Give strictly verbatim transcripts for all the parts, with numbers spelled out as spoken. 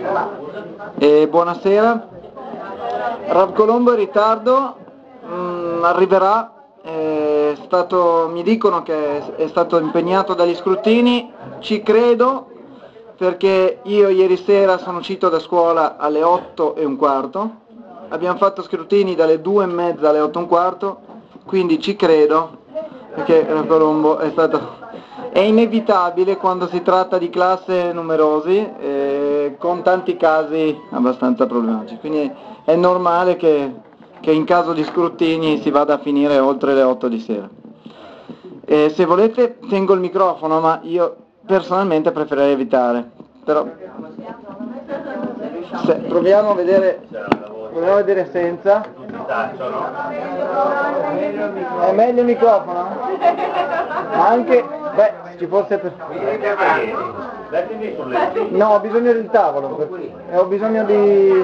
E buonasera. Rav Colombo è in ritardo, mm, arriverà, è stato, mi dicono che è stato impegnato dagli scrutini, ci credo perché io ieri sera sono uscito da scuola alle otto e un quarto, abbiamo fatto scrutini dalle due e mezza alle otto e un quarto, quindi ci credo perché Rav Colombo è stato... È inevitabile quando si tratta di classe numerosi, eh, con tanti casi abbastanza problematici, quindi è normale che, che in caso di scrutini si vada a finire oltre le otto di sera. Eh, se volete tengo il microfono, ma io personalmente preferirei evitare, però se, proviamo a vedere, proviamo a vedere senza. È meglio il microfono? Anche, beh, ci fosse per... No, ho bisogno del tavolo, per... ho bisogno di...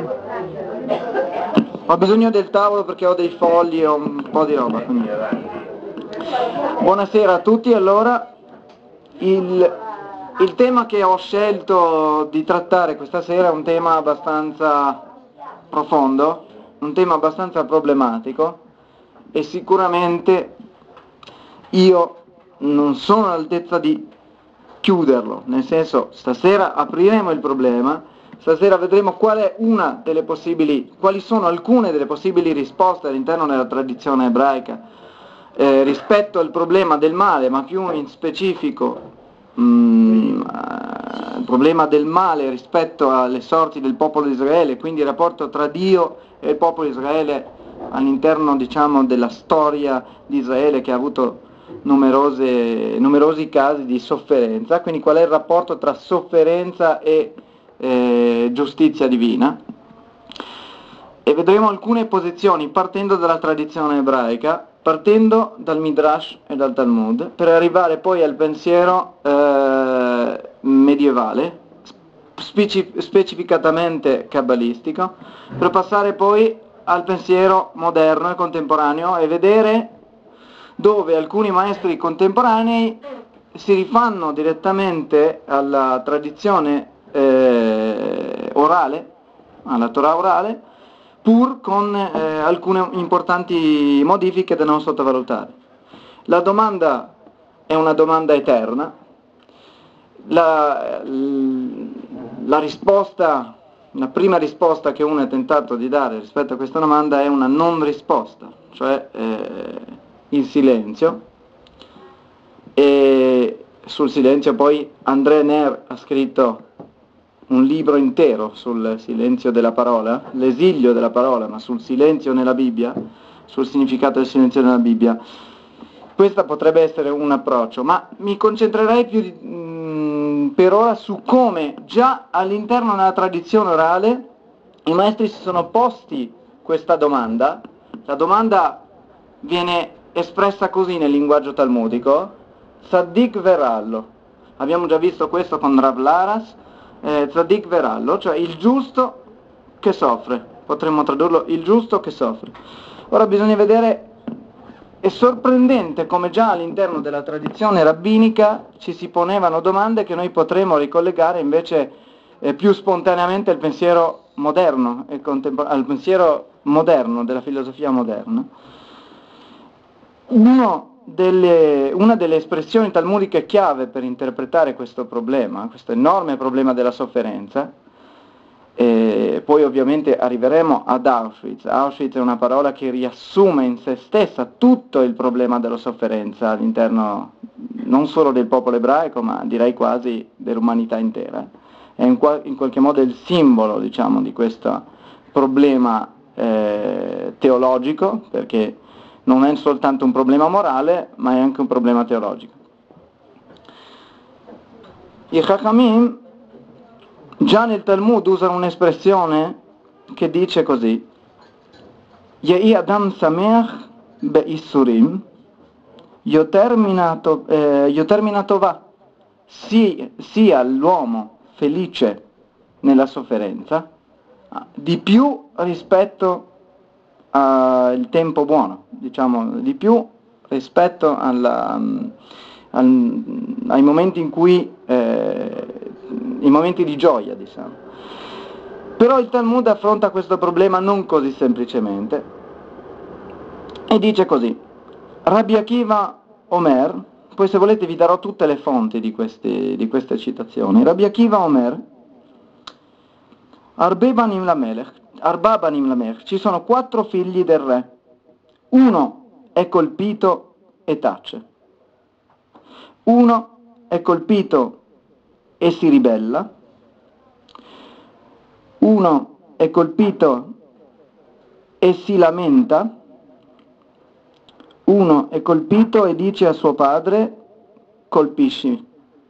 Ho bisogno del tavolo perché ho dei fogli e ho un po' di roba. Quindi... Buonasera a tutti, allora, il, il tema che ho scelto di trattare questa sera è un tema abbastanza profondo, un tema abbastanza problematico e sicuramente io non sono all'altezza di chiuderlo, nel senso stasera apriremo il problema, stasera vedremo qual è una delle possibili, quali sono alcune delle possibili risposte all'interno della tradizione ebraica eh, rispetto al problema del male, ma più in specifico mm, il problema del male rispetto alle sorti del popolo di Israele, quindi il rapporto tra Dio e il popolo di Israele all'interno, diciamo, della storia di Israele che ha avuto numerose, numerosi casi di sofferenza, quindi qual è il rapporto tra sofferenza e eh, giustizia divina, e vedremo alcune posizioni partendo dalla tradizione ebraica, partendo dal Midrash e dal Talmud, per arrivare poi al pensiero eh, medievale, specif- specificatamente kabbalistico, per passare poi al pensiero moderno e contemporaneo e vedere dove alcuni maestri contemporanei si rifanno direttamente alla tradizione eh, orale, alla Torah orale, pur con eh, alcune importanti modifiche da non sottovalutare. La domanda è una domanda eterna, la, la risposta, la prima risposta che uno ha tentato di dare rispetto a questa domanda è una non risposta, cioè eh, il silenzio, e sul silenzio poi André Ner ha scritto un libro intero sul silenzio della parola, l'esilio della parola, ma sul silenzio nella Bibbia, sul significato del silenzio nella Bibbia. Questo potrebbe essere un approccio, ma mi concentrerei più di, mh, per ora su come già all'interno della tradizione orale i maestri si sono posti questa domanda. La domanda viene espressa così nel linguaggio talmudico: Tzaddik verallo. Abbiamo già visto questo con Rav Laras, eh, Tzaddik verallo, cioè il giusto che soffre, potremmo tradurlo il giusto che soffre. Ora bisogna vedere, è sorprendente come già all'interno della tradizione rabbinica ci si ponevano domande che noi potremmo ricollegare invece eh, più spontaneamente al pensiero moderno, e contempor- al pensiero moderno, della filosofia moderna. Uno delle, una delle espressioni talmudiche chiave per interpretare questo problema, questo enorme problema della sofferenza, e poi ovviamente arriveremo ad Auschwitz. Auschwitz è una parola che riassume in se stessa tutto il problema della sofferenza all'interno non solo del popolo ebraico, ma direi quasi dell'umanità intera. È in, qual- in qualche modo il simbolo, diciamo, di questo problema eh, teologico, perché non è soltanto un problema morale, ma è anche un problema teologico. I Chachamim già nel Talmud usano un'espressione che dice così: Yehi Adam Sameach Be'issurim, Yoter Minatovah, sia l'uomo felice nella sofferenza, di più rispetto al tempo buono, diciamo, di più rispetto alla, al, ai momenti in cui, eh, i momenti di gioia, diciamo. Però il Talmud affronta questo problema non così semplicemente e dice così: Rabbi Akiva Omer, poi se volete vi darò tutte le fonti di, questi, di queste citazioni. Rabbi Akiva Omer, Arbe banim lamelech, Arba banim lamelech, ci sono quattro figli del re, uno è colpito e tace, uno è colpito e si ribella, uno è colpito e si lamenta, uno è colpito e dice a suo padre: colpisci.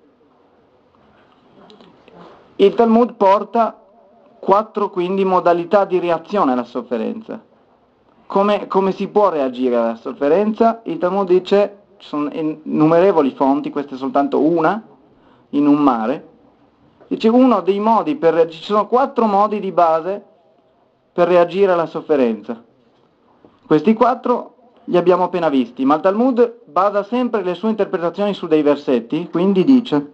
Il Talmud porta quattro quindi modalità di reazione alla sofferenza. Come, come si può reagire alla sofferenza? Il Talmud dice, ci sono innumerevoli fonti, questa è soltanto una in un mare. Dice uno dei modi per reagire, ci sono quattro modi di base per reagire alla sofferenza. Questi quattro li abbiamo appena visti, ma il Talmud basa sempre le sue interpretazioni su dei versetti, quindi dice,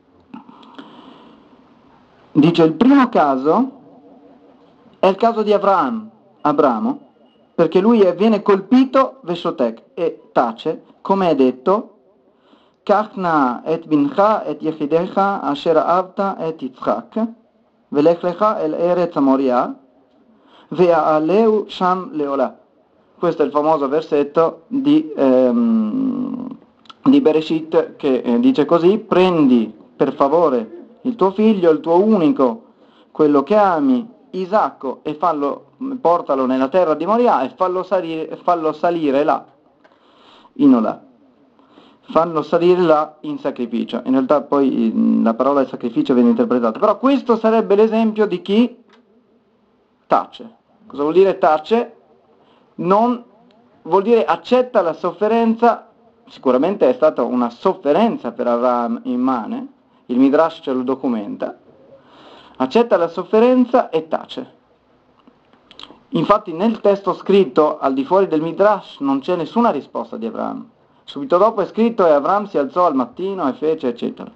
dice il primo caso è il caso di Avraham, Abramo, perché lui è, viene colpito veshotek e tace, come è detto, Kachna et bincha et yechidecha asher avta et Yitzchak, velech lecha el eretz Moria, ve'aleu sham leolah. Questo è il famoso versetto di, ehm, di Bereshit che eh, dice così: prendi per favore il tuo figlio, il tuo unico, quello che ami, Isacco, e fallo, portalo nella terra di Moria e fallo salire, fallo salire là, in Olà. Fallo salire là in sacrificio. In realtà poi la parola sacrificio viene interpretata. Però questo sarebbe l'esempio di chi tace. Cosa vuol dire tace? Non vuol dire accetta la sofferenza. Sicuramente è stata una sofferenza per Avraham immane, il Midrash ce lo documenta. Accetta la sofferenza e tace. Infatti nel testo scritto al di fuori del Midrash non c'è nessuna risposta di Avraham. Subito dopo è scritto: e Avraham si alzò al mattino e fece, eccetera.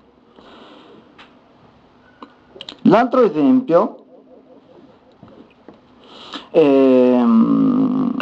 L'altro esempio ehm,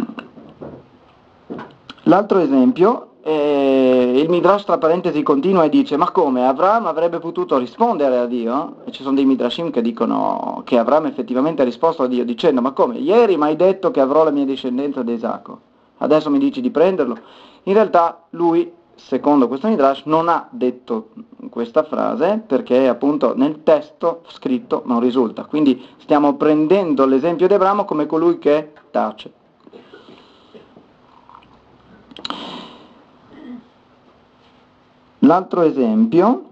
l'altro esempio eh, il Midrash tra parentesi continua e dice: ma come, Avraham avrebbe potuto rispondere a Dio? E ci sono dei Midrashim che dicono che Avraham effettivamente ha risposto a Dio dicendo: ma come, ieri mi hai detto che avrò la mia discendenza da Isacco, adesso mi dici di prenderlo? In realtà lui, secondo questo Midrash, non ha detto questa frase perché appunto nel testo scritto non risulta. Quindi stiamo prendendo l'esempio di Abramo come colui che tace. L'altro esempio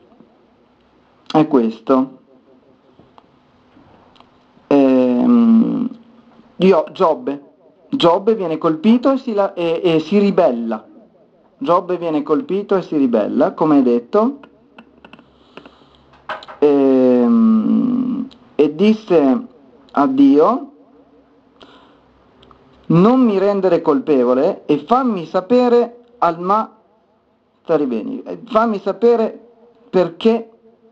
è questo. Ehm, io, Giobbe. Giobbe viene colpito e si, la, e, e si ribella. Giobbe viene colpito e si ribella, come è detto. Ehm, e disse a Dio: non mi rendere colpevole e fammi sapere al ma taribeni, fammi sapere perché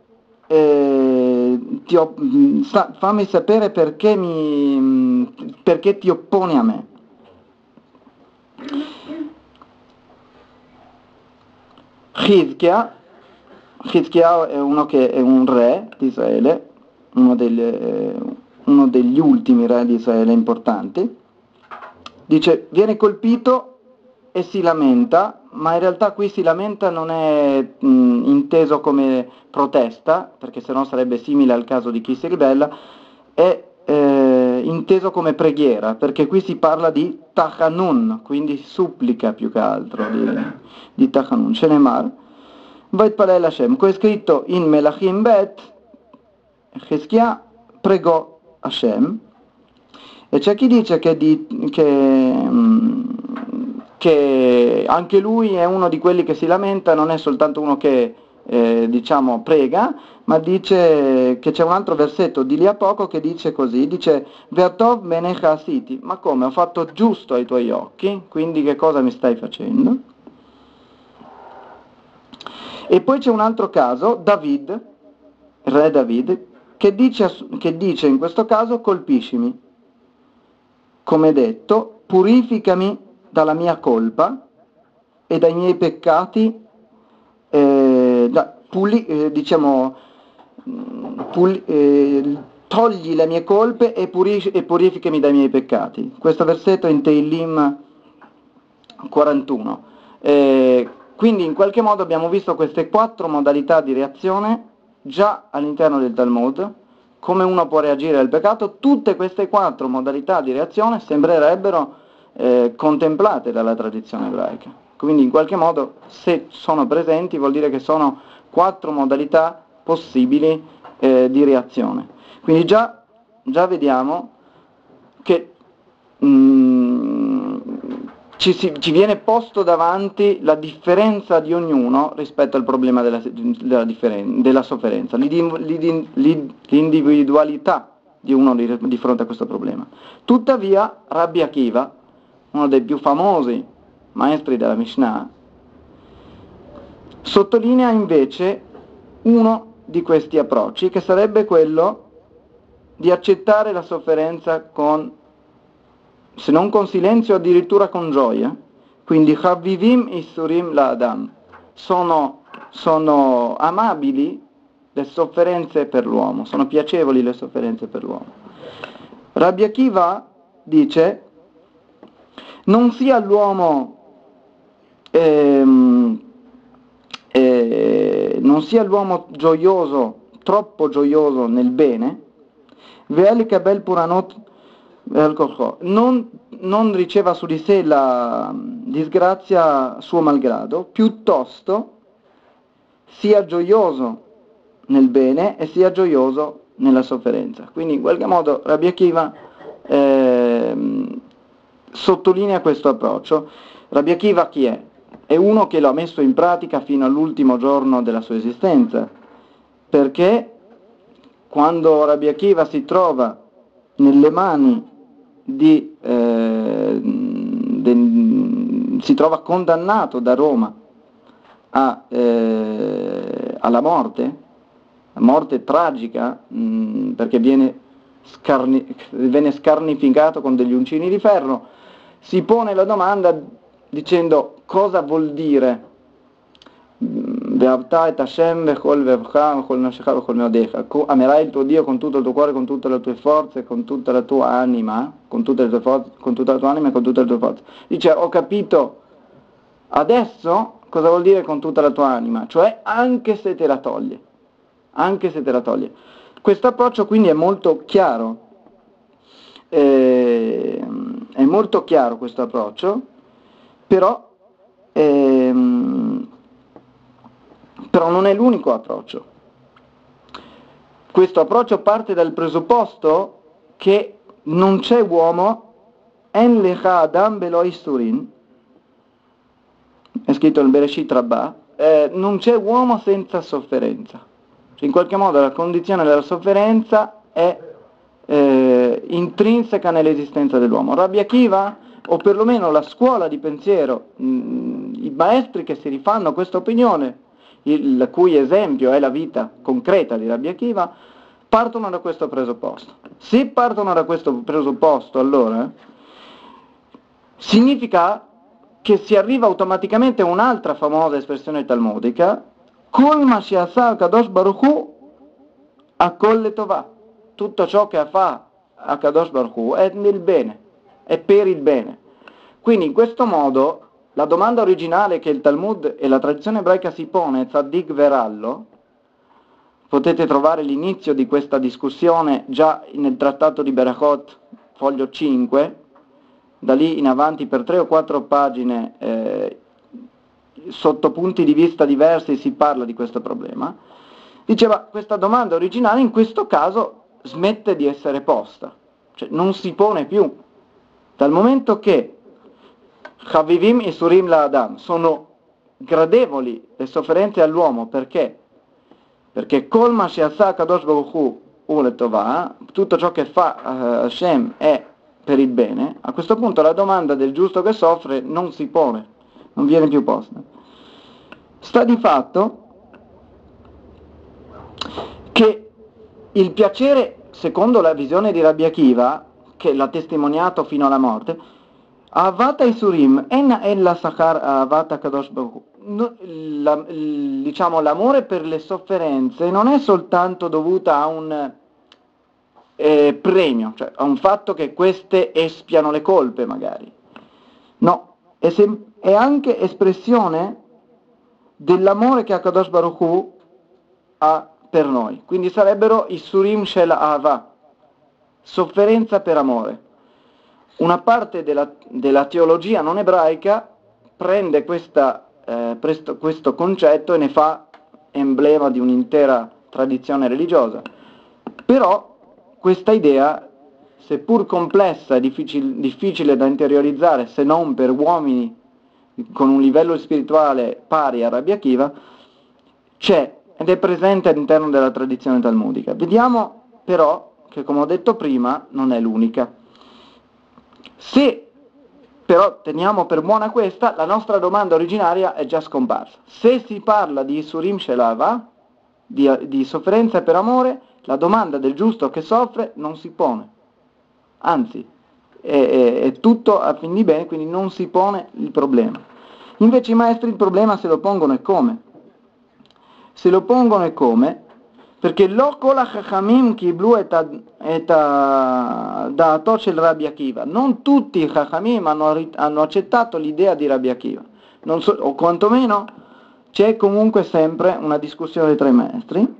eh, ti ho, fammi sapere perché mi perché ti opponi a me. Chizkia, Chizkia è uno che è un re di Israele, uno, delle, uno degli ultimi re di Israele importanti. Dice, viene colpito e si lamenta, ma in realtà qui si lamenta non è mh, inteso come protesta, perché sennò sarebbe simile al caso di chi si ribella, è eh, inteso come preghiera, perché qui si parla di tachanun, quindi supplica più che altro di, di tachanun. Shenemar, Vaitpalel Hashem, qui è scritto in Melachim Bet, Chizkia pregò Hashem, e c'è chi dice che, di, che, che anche lui è uno di quelli che si lamenta, non è soltanto uno che eh, diciamo prega, ma dice che c'è un altro versetto di lì a poco che dice così, dice Ve'atov benecha asiti, ma come, ho fatto giusto ai tuoi occhi, quindi che cosa mi stai facendo? E poi c'è un altro caso, David, re David, che dice, che dice in questo caso colpiscimi, come detto, purificami dalla mia colpa e dai miei peccati, eh, da, puli, eh, diciamo, puli, eh, togli le mie colpe e, puri, e purificami dai miei peccati. Questo versetto è in Teilim quarantuno. Eh, quindi in qualche modo abbiamo visto queste quattro modalità di reazione già all'interno del Talmud, come uno può reagire al peccato. Tutte queste quattro modalità di reazione sembrerebbero eh, contemplate dalla tradizione ebraica. Quindi in qualche modo, se sono presenti, vuol dire che sono quattro modalità possibili eh, di reazione. Quindi già, già vediamo che mm, ci, si, ci viene posto davanti la differenza di ognuno rispetto al problema della, della, differen- della sofferenza, l'individualità di uno di, di fronte a questo problema. Tuttavia Rabbi Akiva, uno dei più famosi maestri della Mishnah, sottolinea invece uno di questi approcci, che sarebbe quello di accettare la sofferenza con, se non con silenzio, addirittura con gioia. Quindi Chavivim Isurim la Adam, sono, sono amabili le sofferenze per l'uomo, sono piacevoli le sofferenze per l'uomo. Rabbi Akiva dice: non sia l'uomo ehm, eh, non sia l'uomo gioioso, troppo gioioso nel bene, non, non riceva su di sé la disgrazia suo malgrado, piuttosto sia gioioso nel bene e sia gioioso nella sofferenza. Quindi in qualche modo Rabbi Akiva eh, sottolinea questo approccio. Rabbi Akiva chi è? È uno che lo ha messo in pratica fino all'ultimo giorno della sua esistenza, perché quando Rabbi Akiva si trova nelle mani di eh, de, si trova condannato da Roma a, eh, alla morte, a morte tragica, mh, perché viene, scarni, viene scarnificato con degli uncini di ferro, si pone la domanda dicendo: cosa vuol dire amerai il tuo Dio con tutto il tuo cuore, con tutte le tue forze, con tutta la tua anima, con tutte le tue forze, con tutta la tua anima e con tutte le tue forze. Dice: ho capito adesso cosa vuol dire con tutta la tua anima, cioè anche se te la toglie, anche se te la toglie. Questo approccio quindi è molto chiaro, eh, è molto chiaro questo approccio, però ehm, però non è l'unico approccio. Questo approccio parte dal presupposto che non c'è uomo, en lecha adam belo isurin, è scritto nel Bereshit Rabbah, eh, non c'è uomo senza sofferenza. Cioè, in qualche modo la condizione della sofferenza è eh, intrinseca nell'esistenza dell'uomo. Rabbi Akiva, o perlomeno la scuola di pensiero, mh, i maestri che si rifanno a questa opinione, il cui esempio è la vita concreta di Rabbi Akiva, partono da questo presupposto. Se partono da questo presupposto, allora significa che si arriva automaticamente a un'altra famosa espressione talmudica: Kol ma she'asa Kadosh Baruch Hu hakol letovah. Tutto ciò che fa a Kadosh Baruch Hu è nel bene, è per il bene. Quindi in questo modo la domanda originale che il Talmud e la tradizione ebraica si pone, Tzaddik Verallo, potete trovare l'inizio di questa discussione già nel trattato di Berachot, foglio cinque, da lì in avanti per tre o quattro pagine, eh, sotto punti di vista diversi si parla di questo problema. Diceva, questa domanda originale in questo caso smette di essere posta, cioè non si pone più, dal momento che Chavivim Isurim la Adam sono gradevoli le sofferenze all'uomo. Perché? Perché Kol ma she'asa Kadosh Baruch Hu hu letovah, tutto ciò che fa uh, Hashem è per il bene. A questo punto la domanda del giusto che soffre non si pone, non viene più posta. Sta di fatto che il piacere, secondo la visione di Rabbi Akiva, che l'ha testimoniato fino alla morte, Avata Isurim, enna ella sakar avata kadosh baruch hu. No, la- il- diciamo, l'amore per le sofferenze non è soltanto dovuta a un eh, premio, cioè a un fatto che queste espiano le colpe magari. No, è, sem- è anche espressione dell'amore che Akadosh Baruch Hu ha per noi. Quindi sarebbero i Surim Shel Ahava, sofferenza per amore. Una parte della, della teologia non ebraica prende questa, eh, presto, questo concetto e ne fa emblema di un'intera tradizione religiosa. Però questa idea, seppur complessa e difficile, difficile da interiorizzare, se non per uomini con un livello spirituale pari a Rabbi Akiva, c'è ed è presente all'interno della tradizione talmudica. Vediamo però che, come ho detto prima, non è l'unica. Se però teniamo per buona questa, la nostra domanda originaria è già scomparsa. Se si parla di Surim Shelava, di, di sofferenza per amore, la domanda del giusto che soffre non si pone. Anzi, è, è, è tutto a fin di bene, quindi non si pone il problema. Invece i maestri il problema se lo pongono e come? Se lo pongono e come? Perché lo kol ha-chachamim kiblu et da'ato shel Rabbi Akiva. Non tutti i chachamim hanno, hanno accettato l'idea di Rabbi Akiva. Non so, o quantomeno c'è comunque sempre una discussione tra i maestri.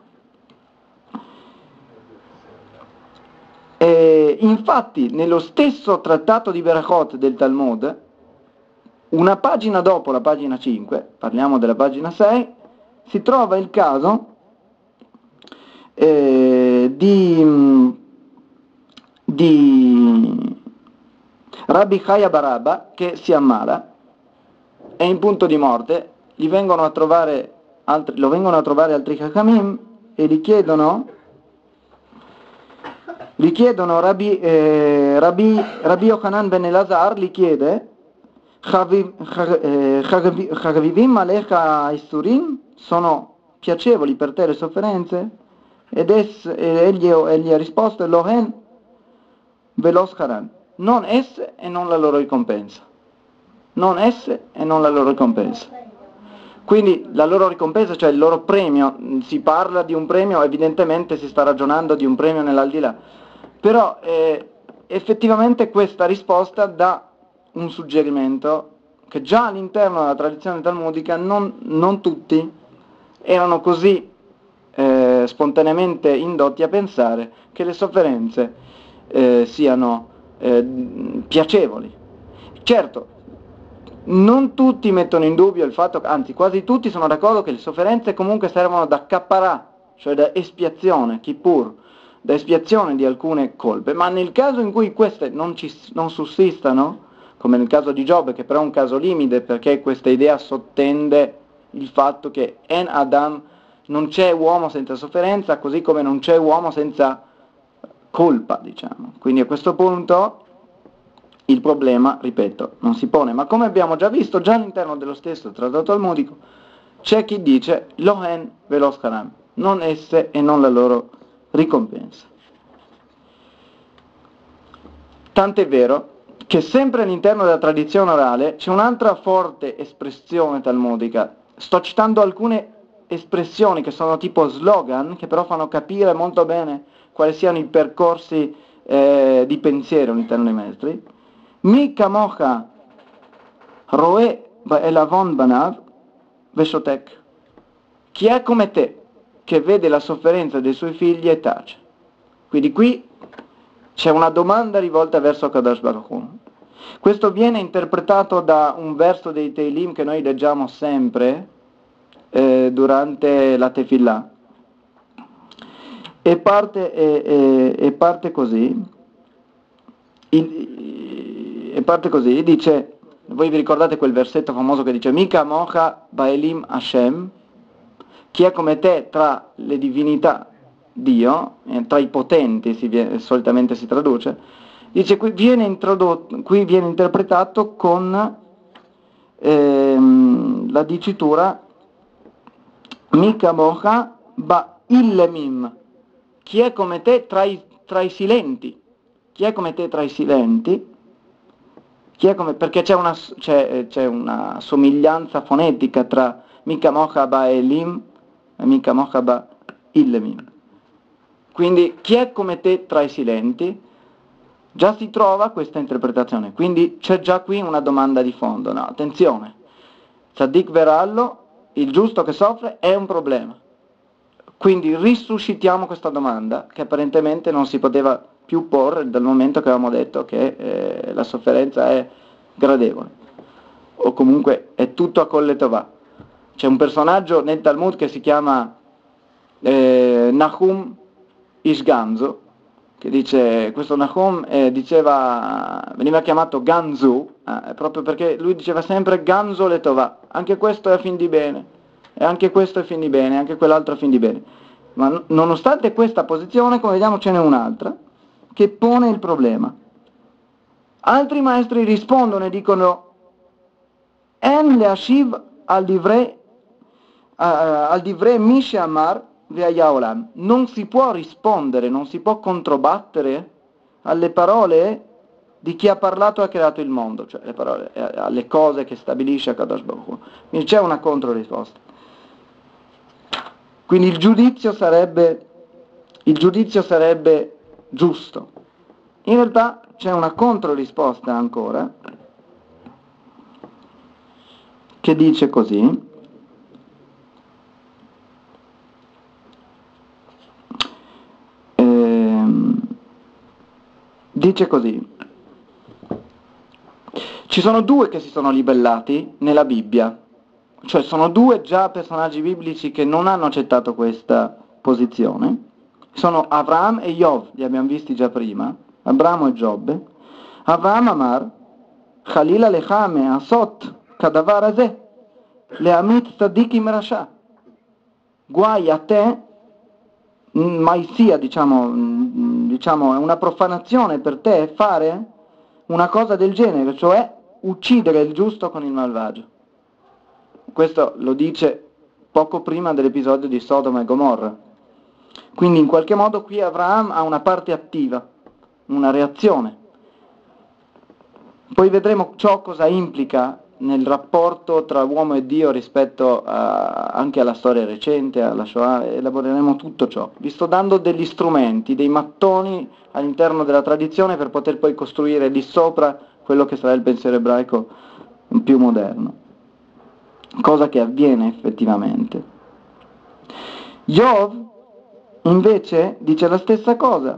E infatti nello stesso trattato di Berachot del Talmud, una pagina dopo la pagina cinque, parliamo della pagina sei, si trova il caso eh, di, di Rabbi Chaya Barabba che si ammala, è in punto di morte, gli vengono a trovare altri, lo vengono a trovare altri Chachamim e gli chiedono gli chiedono Rabbi, eh, Rabbi, Rabbi Yochanan ben Elazar gli chiede Chagavivim alecha isurim, sono piacevoli per te le sofferenze? Ed es, e egli, egli ha risposto Lohen velos haran, non esse e non la loro ricompensa, non esse e non la loro ricompensa. Quindi la loro ricompensa, cioè il loro premio, si parla di un premio, evidentemente si sta ragionando di un premio nell'aldilà, però eh, effettivamente questa risposta dà un suggerimento che già all'interno della tradizione talmudica non, non tutti erano così eh, spontaneamente indotti a pensare che le sofferenze eh, siano eh, piacevoli. Certo, non tutti mettono in dubbio il fatto, anzi quasi tutti sono d'accordo che le sofferenze comunque servono da capparà, cioè da espiazione, kippur, da espiazione di alcune colpe, ma nel caso in cui queste non, ci, non sussistano, come nel caso di Giobbe, che però è un caso limite perché questa idea sottende il fatto che en Adam non c'è uomo senza sofferenza, così come non c'è uomo senza colpa, diciamo. Quindi a questo punto il problema, ripeto, non si pone, ma come abbiamo già visto, già all'interno dello stesso trattato talmudico, c'è chi dice Lohen velos haram, non esse e non la loro ricompensa. Tant'è vero che sempre all'interno della tradizione orale c'è un'altra forte espressione talmudica. Sto citando alcune espressioni che sono tipo slogan, che però fanno capire molto bene quali siano i percorsi eh, di pensiero all'interno dei maestri. Mi kamocha roe ba'elavon banav veshotek. Chi è come te che vede la sofferenza dei suoi figli e tace? Quindi qui c'è una domanda rivolta verso Kadosh Baruch Hu. Questo viene interpretato da un verso dei Teilim che noi leggiamo sempre eh, durante la Tefillah. E parte, e, e, e parte così, il, e parte così, dice, voi vi ricordate quel versetto famoso che dice Mika mocha baelim Hashem, chi è come te tra le divinità Dio, eh, tra i potenti si viene, solitamente si traduce, dice qui viene introdotto, qui viene interpretato con ehm, la dicitura Mika mocha ba illemim, chi è come te tra i, tra i silenti? Chi è come te tra i silenti? Chi è come, perché c'è una, c'è, c'è una somiglianza fonetica tra Mika Mochaba e Lim e Mika Mochaba Illemim. Quindi chi è come te tra i silenti? Già si trova questa interpretazione, quindi c'è già qui una domanda di fondo. No, attenzione, Tzaddik Verallo, il giusto che soffre, è un problema. Quindi risuscitiamo questa domanda che apparentemente non si poteva più porre dal momento che avevamo detto che eh, la sofferenza è gradevole, o comunque è tutto a Kolle Tová. C'è un personaggio nel Talmud che si chiama eh, Nahum Ish Gamzo, che dice, questo Nahum eh, diceva, veniva chiamato Ganzu, eh, proprio perché lui diceva sempre Ganzo le Tová, anche questo è a fin di bene, e anche questo è a fin di bene, anche quell'altro è a fin di bene. Ma nonostante questa posizione, come vediamo ce n'è un'altra, che pone il problema. Altri maestri rispondono e dicono En leashiv al divrei uh, al divrei Mishe Amar ve'ayaolam. Non si può rispondere, non si può controbattere alle parole di chi ha parlato e ha creato il mondo, cioè le parole, alle cose che stabilisce Akadosh Baruch Hu. Quindi c'è una controrisposta. Quindi il giudizio sarebbe il giudizio sarebbe giusto. In realtà c'è una controrisposta ancora che dice così: ehm, dice così: ci sono due che si sono libellati nella Bibbia, cioè sono due già personaggi biblici che non hanno accettato questa posizione, sono Avraham e Iov, li abbiamo visti già prima, Abramo e Giobbe. Avraham Amar, Chalila lechame asot kadavar azeh, leamit tzadikim rasha. Guai a te, mai sia, diciamo, diciamo, è una profanazione per te fare una cosa del genere, cioè uccidere il giusto con il malvagio. Questo lo dice poco prima dell'episodio di Sodoma e Gomorra. Quindi in qualche modo qui Avraham ha una parte attiva, una reazione. Poi vedremo ciò cosa implica nel rapporto tra uomo e Dio rispetto a, anche alla storia recente, alla Shoah, elaboreremo tutto ciò. Vi sto dando degli strumenti, dei mattoni all'interno della tradizione per poter poi costruire lì sopra quello che sarà il pensiero ebraico più moderno. Cosa che avviene effettivamente. Iov invece dice la stessa cosa,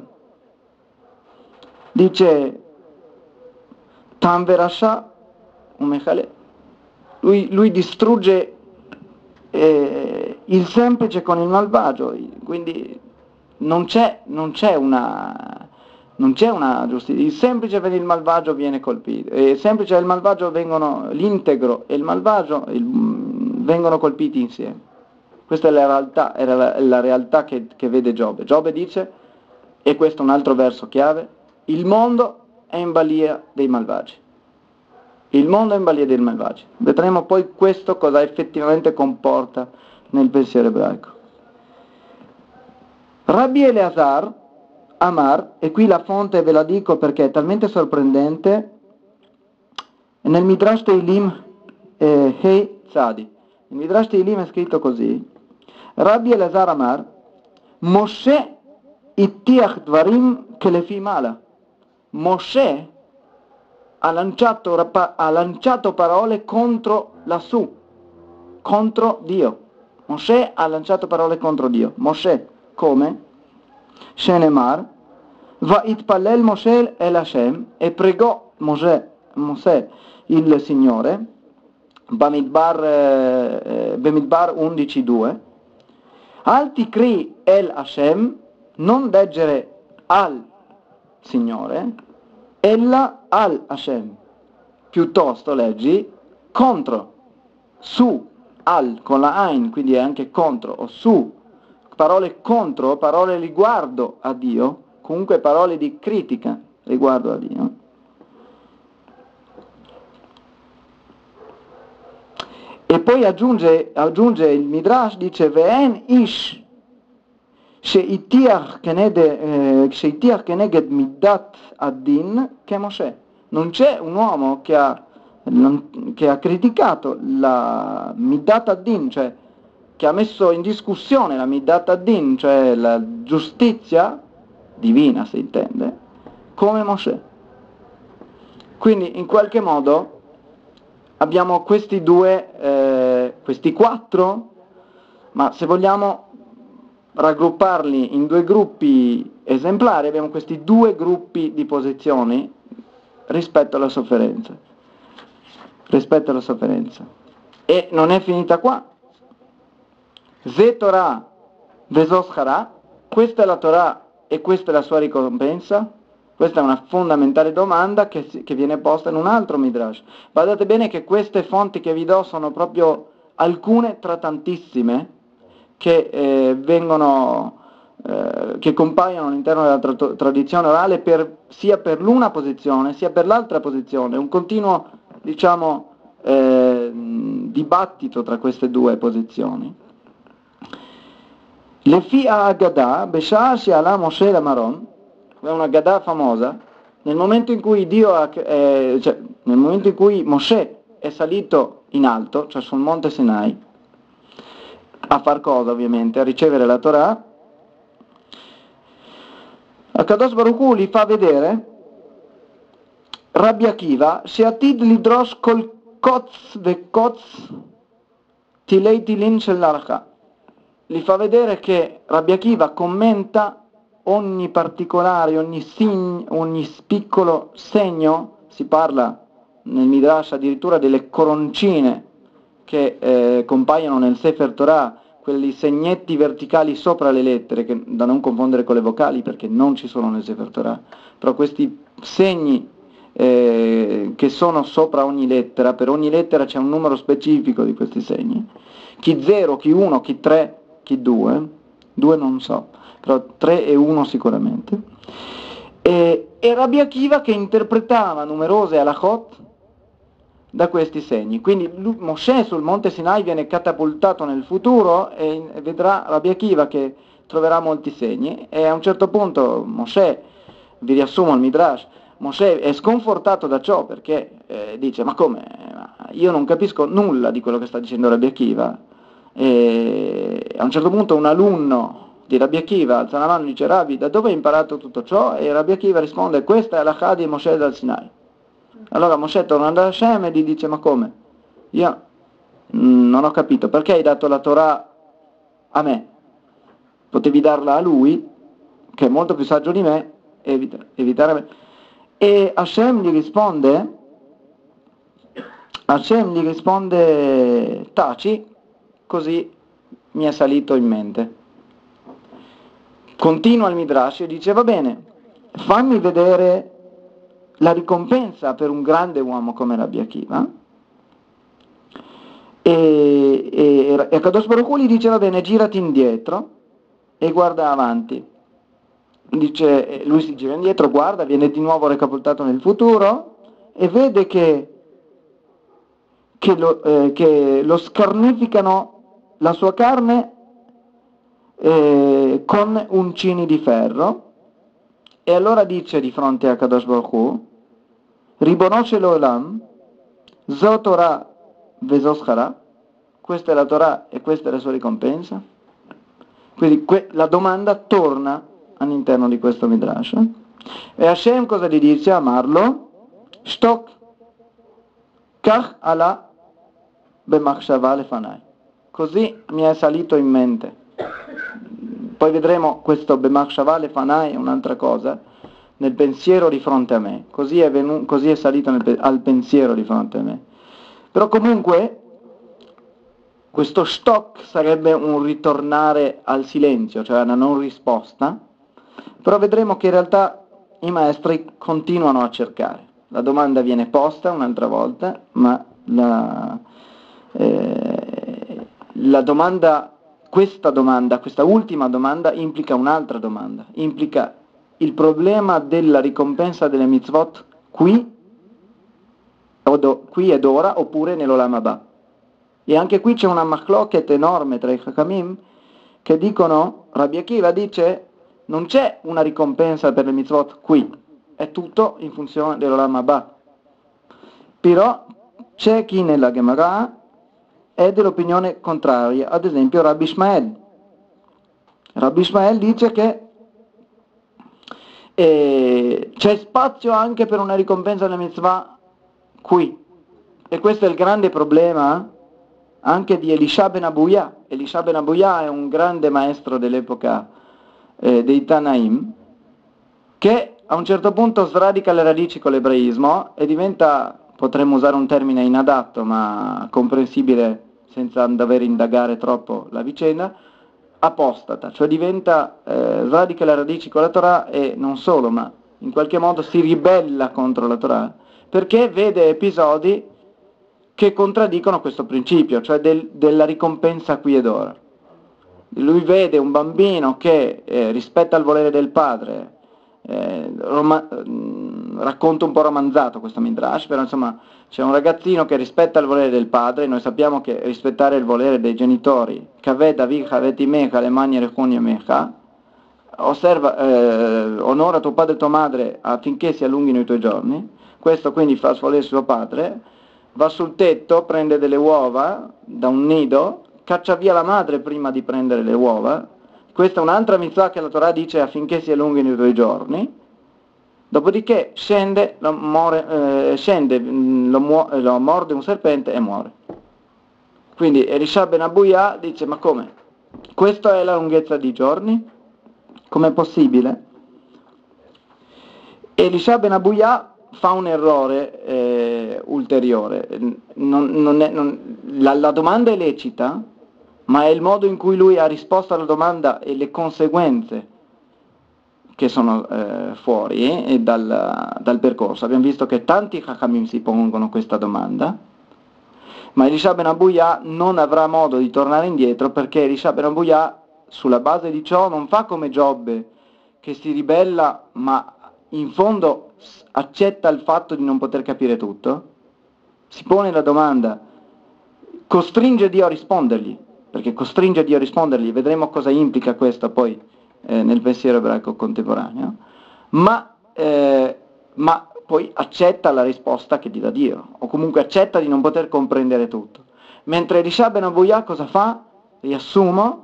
dice Tam verasha umechale, lui, lui distrugge eh, il semplice con il malvagio, quindi non c'è, non c'è una non c'è una giustizia, il semplice per il malvagio viene colpito, e il semplice e il malvagio vengono, l'integro e il malvagio il, vengono colpiti insieme. Questa è la realtà, è la, la realtà che, che vede Giobbe. Giobbe dice, e questo è un altro verso chiave, il mondo è in balia dei malvagi. Il mondo è in balia dei malvagi. Vedremo poi questo cosa effettivamente comporta nel pensiero ebraico. Rabbi Eleazar Amar, e qui la fonte ve la dico perché è talmente sorprendente, nel Midrash Teilim eh, Hei Tzadi. Nel Midrash Teilim è scritto così: Rabbi Eleazar Amar, Moshe ittiach dvarim kelefi mala. Moshe ha lanciato, ha lanciato parole contro lassù, contro Dio. Moshe ha lanciato parole contro Dio. Moshe, come? Shenemar, va itpallel Moshe el Hashem, e pregò Mosè, Mosè il Signore, Bamidbar, eh, Bamidbar undici due, Alti cri el Hashem, non leggere al Signore, ella al Hashem, piuttosto leggi contro, su, al, con la Ain, quindi è anche contro, o su, parole contro, parole riguardo a Dio, comunque parole di critica riguardo a Dio. E poi aggiunge, aggiunge il Midrash, dice Ve'en ish שהטיח כנגד מידת הדין כמשה. Non c'è un uomo che ha, non, che ha criticato la midat ad-din, cioè che ha messo in discussione la midat ad-din, cioè la giustizia divina, si intende, come Mosè. Quindi in qualche modo abbiamo questi due, eh, questi quattro, ma se vogliamo raggrupparli in due gruppi esemplari, abbiamo questi due gruppi di posizioni rispetto alla sofferenza. Rispetto alla sofferenza. E non è finita qua. Ze Torah vezos Chara, questa è la Torah e questa è la sua ricompensa. Questa è una fondamentale domanda che, che viene posta in un altro Midrash. Guardate bene che queste fonti che vi do sono proprio alcune tra tantissime che eh, vengono, eh, che compaiono all'interno della tra- tradizione orale per, sia per l'una posizione sia per l'altra posizione, un continuo, diciamo, eh, dibattito tra queste due posizioni. Lefi Agadah, Beshar She'ala Moshe Lamaron, è una Agadah famosa, nel momento in cui Dio ha, eh, cioè, nel momento in cui Mosè è salito in alto, cioè sul monte Sinai, a far cosa ovviamente? A ricevere la Torah, Akadosh Baruch Hu gli fa vedere Rabbi Akiva, She'atid lidrosh kol kotz ve kotz tilei tilin shel l'archa. Gli fa vedere che Rabbi Akiva commenta ogni particolare, ogni, sign, ogni piccolo segno, si parla nel Midrash addirittura delle coroncine che eh, compaiono nel Sefer Torah, quelli segnetti verticali sopra le lettere, che, da non confondere con le vocali perché non ci sono nel Sefer Torah, però questi segni eh, che sono sopra ogni lettera, per ogni lettera c'è un numero specifico di questi segni, chi zero, chi uno, chi tre, chi due, due non so, però tre e uno sicuramente, e, e Rabbi Akiva che interpretava numerose halachot da questi segni. Quindi Mosè sul monte Sinai viene catapultato nel futuro e vedrà Rabbi Akiva che troverà molti segni, e a un certo punto Mosè, vi riassumo il Midrash, Mosè è sconfortato da ciò perché eh, dice: ma come? Io non capisco nulla di quello che sta dicendo Rabbi Akiva. E a un certo punto un alunno di Rabbi Akiva alza la mano e dice: Rabbi, da dove hai imparato tutto ciò? E Rabbi Akiva risponde: questa è la di Mosè dal Sinai. Allora Mosè torna da Hashem e gli dice: ma come? Io mm, non ho capito, perché hai dato la Torah a me? Potevi darla a lui, che è molto più saggio di me, e evitare, evitare me. E Hashem gli risponde, Hashem gli risponde: taci, così mi è salito in mente. Continua il Midrash e dice: va bene, fammi vedere la ricompensa per un grande uomo come Rabbi Akiva. E, e, e Kadosh Baruch Hu gli dice: va bene, girati indietro e guarda avanti. Dice, lui si gira indietro, guarda, viene di nuovo recaputato nel futuro e vede che, che, lo, eh, che lo scarnificano la sua carne eh, con uncini di ferro. E allora dice di fronte a Kadosh Baruch Hu: Ribono shel olam, zo Torah vezos Chara, questa è la Torah e questa è la sua ricompensa. Quindi que- la domanda torna all'interno di questo Midrash. E Hashem cosa gli dice? Amarlo, Shtok, Kach ala bemachshava lefanai. Così mi è salito in mente. Poi vedremo questo bemachshava lefanai è un'altra cosa, nel pensiero di fronte a me. Così è, venu- così è salito nel pe- al pensiero di fronte a me. Però comunque questo Shtok sarebbe un ritornare al silenzio, cioè una non risposta. Però vedremo che in realtà i maestri continuano a cercare. La domanda viene posta un'altra volta, ma la, eh, la domanda, questa domanda, questa ultima domanda implica un'altra domanda, implica il problema della ricompensa delle mitzvot qui, o do, qui ed ora, oppure nell'Olam Haba. E anche qui c'è una machloket enorme tra i Chachamim, che dicono, Rabbi Akiva dice, non c'è una ricompensa per le mitzvot qui, è tutto in funzione dell'Olam Haba. Però c'è chi nella Gemara è dell'opinione contraria, ad esempio Rabbi Ishmael. Rabbi Ishmael dice che eh, c'è spazio anche per una ricompensa delle mitzvah qui, e questo è il grande problema anche di Elisha ben Abuya. Elisha ben Abuya è un grande maestro dell'epoca eh, dei Tanaim, che a un certo punto sradica le radici con l'ebraismo e diventa, potremmo usare un termine inadatto ma comprensibile senza dover indagare troppo la vicenda, apostata, cioè diventa, eh, sradica le radici con la Torah e non solo, ma in qualche modo si ribella contro la Torah, perché vede episodi che contraddicono questo principio, cioè del, della ricompensa qui ed ora. Lui vede un bambino che eh, rispetta il volere del padre, eh, roma- racconta un po' romanzato questo Midrash, però insomma c'è un ragazzino che rispetta il volere del padre. Noi sappiamo che rispettare il volere dei genitori, Kaved avich havet imecha lemani rechon yamecha, osserva, eh, onora tuo padre e tua madre affinché si allunghino i tuoi giorni. Questo quindi fa volere suo padre, va sul tetto, prende delle uova da un nido, caccia via la madre prima di prendere le uova. Questa è un'altra mitzvah che la Torah dice affinché si allunghino i tuoi giorni. Dopodiché scende, lo, muore, eh, scende lo, mu- lo morde un serpente e muore. Quindi Elisha ben Abuya dice: ma come? Questa è la lunghezza di giorni? Com'è possibile? Elisha ben Abuya fa un errore eh, ulteriore. Non, non è, non, la, la domanda è lecita, ma è il modo in cui lui ha risposto alla domanda e le conseguenze che sono eh, fuori eh, dal, dal percorso. Abbiamo visto che tanti Chachamim si pongono questa domanda, ma Elisha ben Abuya non avrà modo di tornare indietro, perché Elisha ben Abuya sulla base di ciò non fa come Giobbe, che si ribella ma in fondo accetta il fatto di non poter capire tutto, si pone la domanda, costringe Dio a rispondergli, perché costringe Dio a rispondergli, vedremo cosa implica questo poi eh, nel pensiero ebraico contemporaneo, ma, eh, ma poi accetta la risposta che gli dà Dio, o comunque accetta di non poter comprendere tutto. Mentre Elisha ben Abuya cosa fa? Riassumo,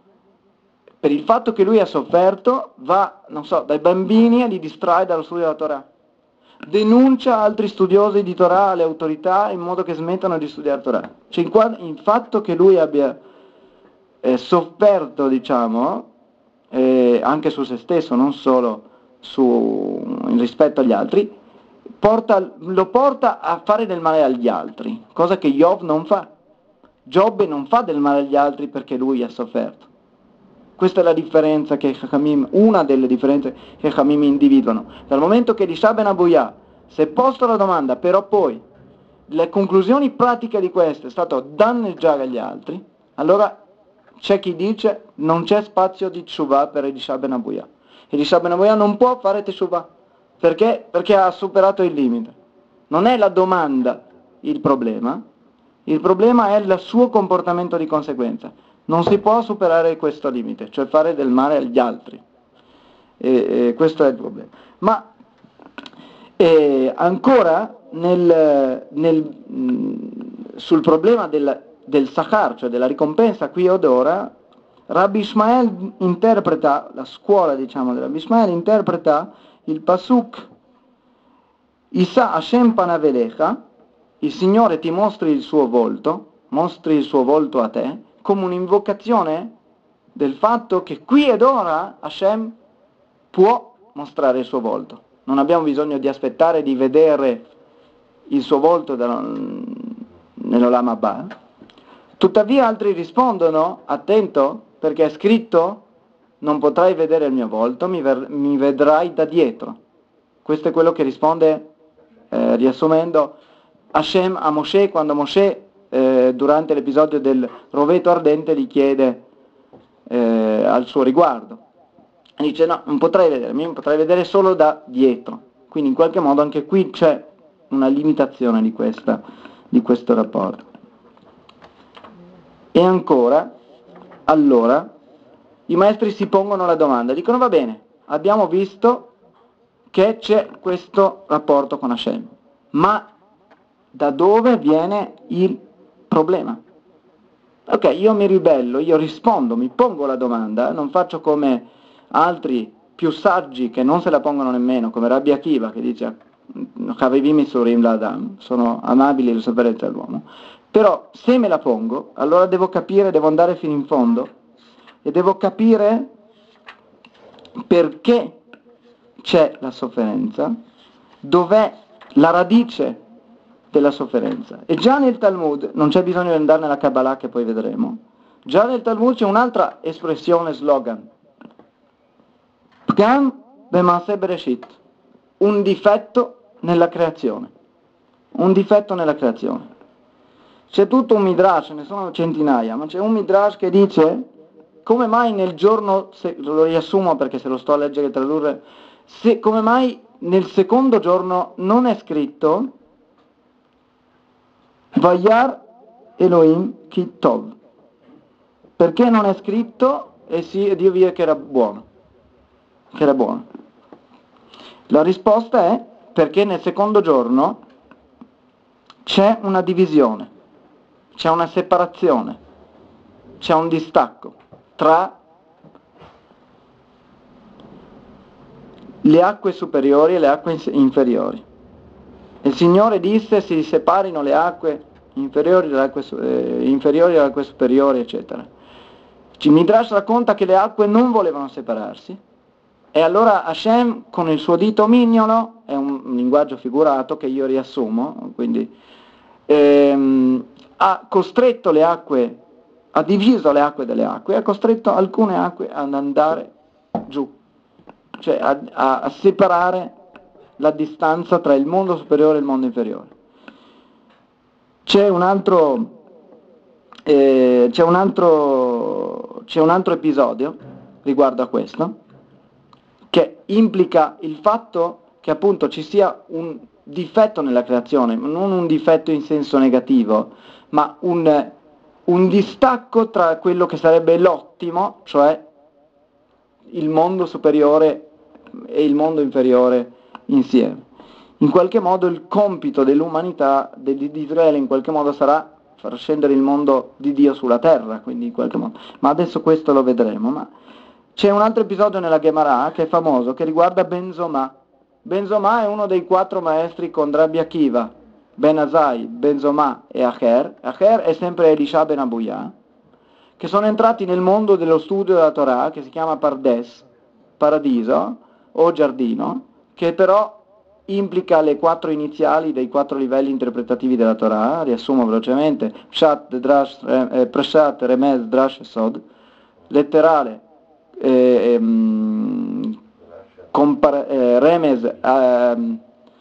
per il fatto che lui ha sofferto, va, non so, dai bambini e li distrae dallo studio della Torah. Denuncia altri studiosi di Torah alle autorità in modo che smettano di studiare Torah. Cioè, il fatto che lui abbia eh, sofferto, diciamo, eh, anche su se stesso, non solo su, in rispetto agli altri, porta, lo porta a fare del male agli altri, cosa che Job non fa. Giobbe non fa del male agli altri perché lui ha sofferto. Questa è la differenza che Chachamim, una delle differenze che Chachamim individuano. Dal momento che Elisha ben Abuya si è posto la domanda, però poi le conclusioni pratiche di questo è stato danneggiare gli altri, allora c'è chi dice non c'è spazio di teshuvah per Elisha ben Abuya. Elisha ben Abuya non può fare teshuvah. Perché? Perché ha superato il limite. Non è la domanda il problema, il problema è il suo comportamento di conseguenza. Non si può superare questo limite, cioè fare del male agli altri. E, e questo è il problema. Ma e ancora nel, nel, mh, sul problema del, del Sachar, cioè della ricompensa qui ed ora, Rabbi Ishmael interpreta, la scuola diciamo di Rabbi Ishmael interpreta il pasuk Isa Hashem panavelecha, il Signore ti mostri il suo volto, mostri il suo volto a te, come un'invocazione del fatto che qui ed ora Hashem può mostrare il suo volto. Non abbiamo bisogno di aspettare di vedere il suo volto nell'Olam Haba. Tuttavia altri rispondono, attento, perché è scritto non potrai vedere il mio volto, mi, ver- mi vedrai da dietro. Questo è quello che risponde, eh, riassumendo, Hashem a Mosè quando Mosè eh, durante l'episodio del roveto ardente gli chiede eh, al suo riguardo. E dice no, non potrai vedere, mi potrai vedere solo da dietro. Quindi in qualche modo anche qui c'è una limitazione di, questa, di questo rapporto. E ancora, allora, i maestri si pongono la domanda, dicono va bene, abbiamo visto che c'è questo rapporto con Hashem, ma da dove viene il problema? Ok, io mi ribello, io rispondo, mi pongo la domanda, non faccio come altri più saggi che non se la pongono nemmeno, come Rabbi Akiva che dice Chavivim Surim L'Adam, sono amabili le sofferenze dell'uomo, però se me la pongo, allora devo capire, devo andare fino in fondo e devo capire perché c'è la sofferenza, dov'è la radice della sofferenza. E già nel Talmud, non c'è bisogno di andare nella Kabbalah che poi vedremo, già nel Talmud c'è un'altra espressione, slogan, Pgam b'maaseh bereshit, un difetto nella creazione, un difetto nella creazione. C'è tutto un midrash, ce ne sono centinaia, ma c'è un midrash che dice come mai nel giorno, se, lo riassumo perché se lo sto a leggere e tradurre, se, come mai nel secondo giorno non è scritto Vayar Elohim ki tov, perché non è scritto e sì, Dio vide che era buono, che era buono. La risposta è perché nel secondo giorno c'è una divisione, c'è una separazione, c'è un distacco tra le acque superiori e le acque inferiori. Il Signore disse si separino le acque inferiori dalle acque, eh, inferiori dalle acque superiori, eccetera. Midrash racconta che le acque non volevano separarsi e allora Hashem con il suo dito mignolo, è un, un linguaggio figurato che io riassumo, quindi ehm, ha costretto le acque, ha diviso le acque delle acque, ha costretto alcune acque ad andare giù, cioè a, a, a separare la distanza tra il mondo superiore e il mondo inferiore. C'è un altro, eh, c'è un altro, c'è un altro episodio riguardo a questo, che implica il fatto che appunto ci sia un difetto nella creazione, non un difetto in senso negativo, ma un, un distacco tra quello che sarebbe l'ottimo, cioè il mondo superiore e il mondo inferiore insieme. In qualche modo il compito dell'umanità, di Israele, in qualche modo sarà far scendere il mondo di Dio sulla terra, quindi in qualche modo. Ma adesso questo lo vedremo. Ma c'è un altro episodio nella Gemara che è famoso, che riguarda Ben Zoma. Ben Zoma è uno dei quattro maestri con Rabbi Akiva, Ben Azai, Ben Zoma e Acher. Acher è sempre Elisha Ben Abuya, che sono entrati nel mondo dello studio della Torah, che si chiama Pardes, paradiso o giardino, che però implica le quattro iniziali dei quattro livelli interpretativi della Torah. Riassumo velocemente: Pshat, Drash, eh, Preshat, Remez, Drash e Sod. Letterale, eh, ehm, compar- eh, Remez, eh,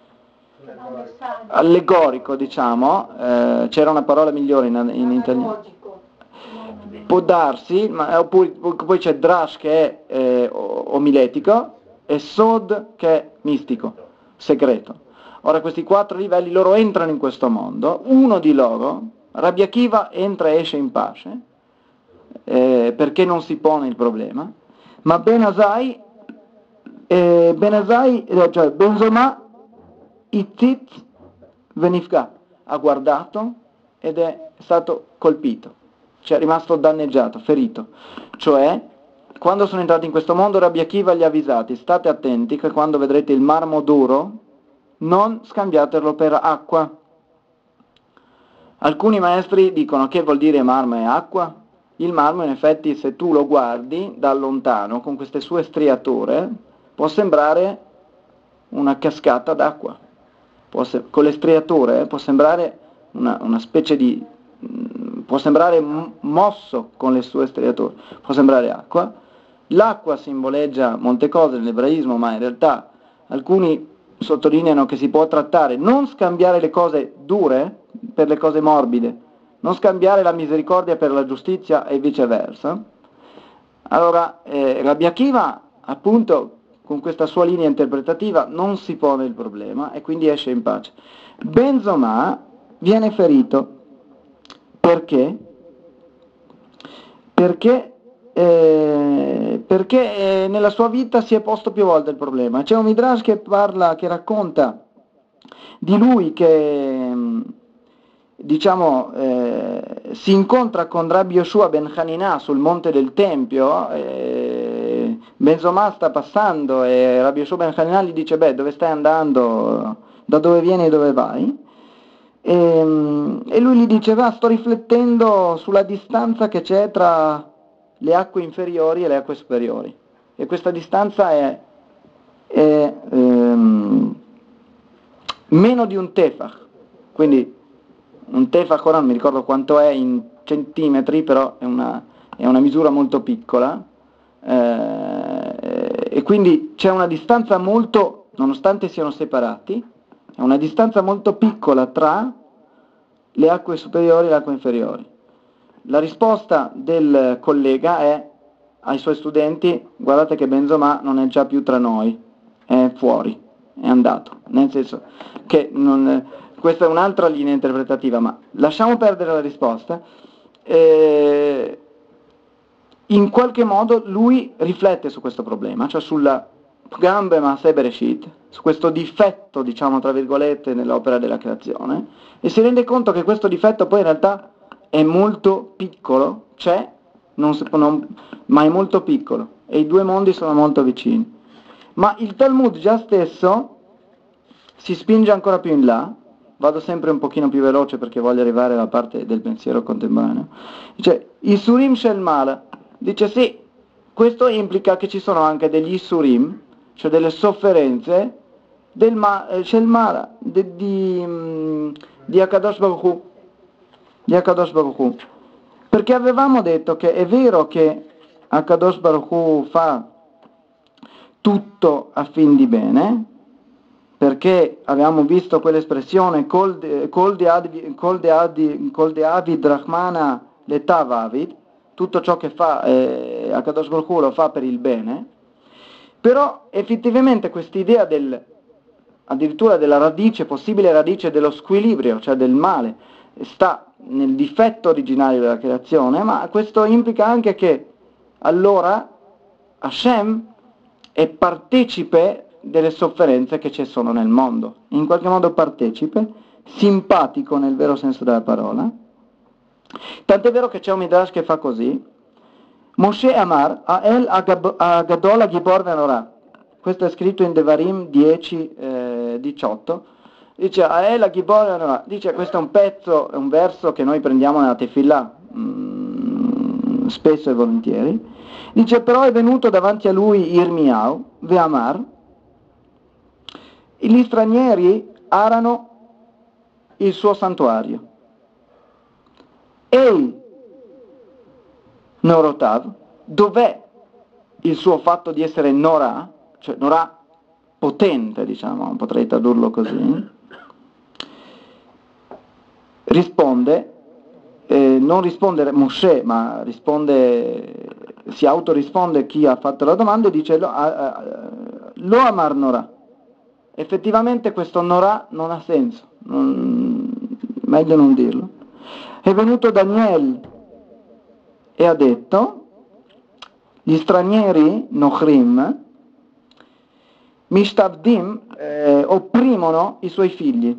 allegorico, diciamo, eh, c'era una parola migliore in, in italiano. Può darsi, ma oppure, poi c'è Drash che è eh, omiletico e Sod che è mistico, segreto. Ora questi quattro livelli, loro entrano in questo mondo, uno di loro, Rabbi Akiva, entra e esce in pace, eh, perché non si pone il problema, ma Ben Azai, eh, Ben Azai, eh, cioè Ben Zoma, Itzit Venifka, ha guardato ed è stato colpito, cioè è rimasto danneggiato, ferito. Cioè, quando sono entrati in questo mondo, Rabbi Akiva li ha avvisati: state attenti che quando vedrete il marmo duro, non scambiatelo per acqua. Alcuni maestri dicono: che vuol dire marmo e acqua? Il marmo, in effetti, se tu lo guardi da lontano, con queste sue striature, può sembrare una cascata d'acqua. Può se- con le striature può sembrare una, una specie di... può sembrare mosso con le sue striature, può sembrare acqua. L'acqua simboleggia molte cose nell'ebraismo, ma in realtà alcuni sottolineano che si può trattare, non scambiare le cose dure per le cose morbide, non scambiare la misericordia per la giustizia e viceversa. Allora, eh, Rabbi Akiva, appunto, con questa sua linea interpretativa non si pone il problema e quindi esce in pace. Ben Zoma viene ferito perché? Perché eh, perché eh, nella sua vita si è posto più volte il problema. C'è un Midrash che parla, che racconta di lui che, diciamo, eh, si incontra con Rabbi Yoshua ben Hanina sul monte del Tempio, eh, Benzomà sta passando e Rabbi Yoshua ben Hanina gli dice: beh, dove stai andando? Da dove vieni e dove vai? E, e lui gli dice: va, sto riflettendo sulla distanza che c'è tra le acque inferiori e le acque superiori, e questa distanza è, è ehm, meno di un tefach, quindi un tefach ora non mi ricordo quanto è in centimetri, però è una, è una misura molto piccola, eh, e quindi c'è una distanza molto, nonostante siano separati, è una distanza molto piccola tra le acque superiori e le acque inferiori. La risposta del collega è ai suoi studenti: guardate che Benzomà non è già più tra noi, è fuori, è andato, nel senso che non, questa è un'altra linea interpretativa, ma lasciamo perdere la risposta. Eh, in qualche modo lui riflette su questo problema, cioè sulla Gambe Maaseh Bereshit, su questo difetto, diciamo tra virgolette, nell'opera della creazione, e si rende conto che questo difetto poi in realtà è molto piccolo, c'è, non si, non, ma è molto piccolo, e i due mondi sono molto vicini. Ma il Talmud già stesso si spinge ancora più in là, vado sempre un pochino più veloce perché voglio arrivare alla parte del pensiero contemporaneo, dice Isurim Shel Mala, dice sì, questo implica che ci sono anche degli Isurim, cioè delle sofferenze del ma, eh, Shel Mala, di, di, mm, di Akadosh Baruch Hu, di Akadosh Baruch Hu, perché avevamo detto che è vero che Akadosh Baruch Hu fa tutto a fin di bene, perché avevamo visto quell'espressione Kol de Avid Rahmana Letav Avid, tutto ciò che fa eh, Akadosh Baruch Hu lo fa per il bene, però effettivamente quest'idea del, addirittura della radice, possibile radice dello squilibrio, cioè del male, sta nel difetto originario della creazione, ma questo implica anche che allora Hashem è partecipe delle sofferenze che ci sono nel mondo, in qualche modo partecipe, simpatico nel vero senso della parola. Tant'è vero che c'è un Midrash che fa così: Moshe Amar Ael Agadol Agibor Venorah, questo è scritto in Devarim dieci diciotto, dice Ael Agibor Venorah, dice questo è un pezzo, è un verso che noi prendiamo nella Tefillah mh, spesso e volentieri. Dice però è venuto davanti a lui Irmiau Ve'amar, gli stranieri arano il suo santuario. Ei Norotav, dov'è il suo fatto di essere Norah, cioè Norah potente, diciamo, potrei tradurlo così, risponde, eh, non risponde Moshe, ma risponde, si autorisponde chi ha fatto la domanda e dice lo, lo amar Norah. Effettivamente questo Norah non ha senso, non, meglio non dirlo. È venuto Daniel e ha detto: gli stranieri Nochrim Mishtavdim eh, opprimono i suoi figli.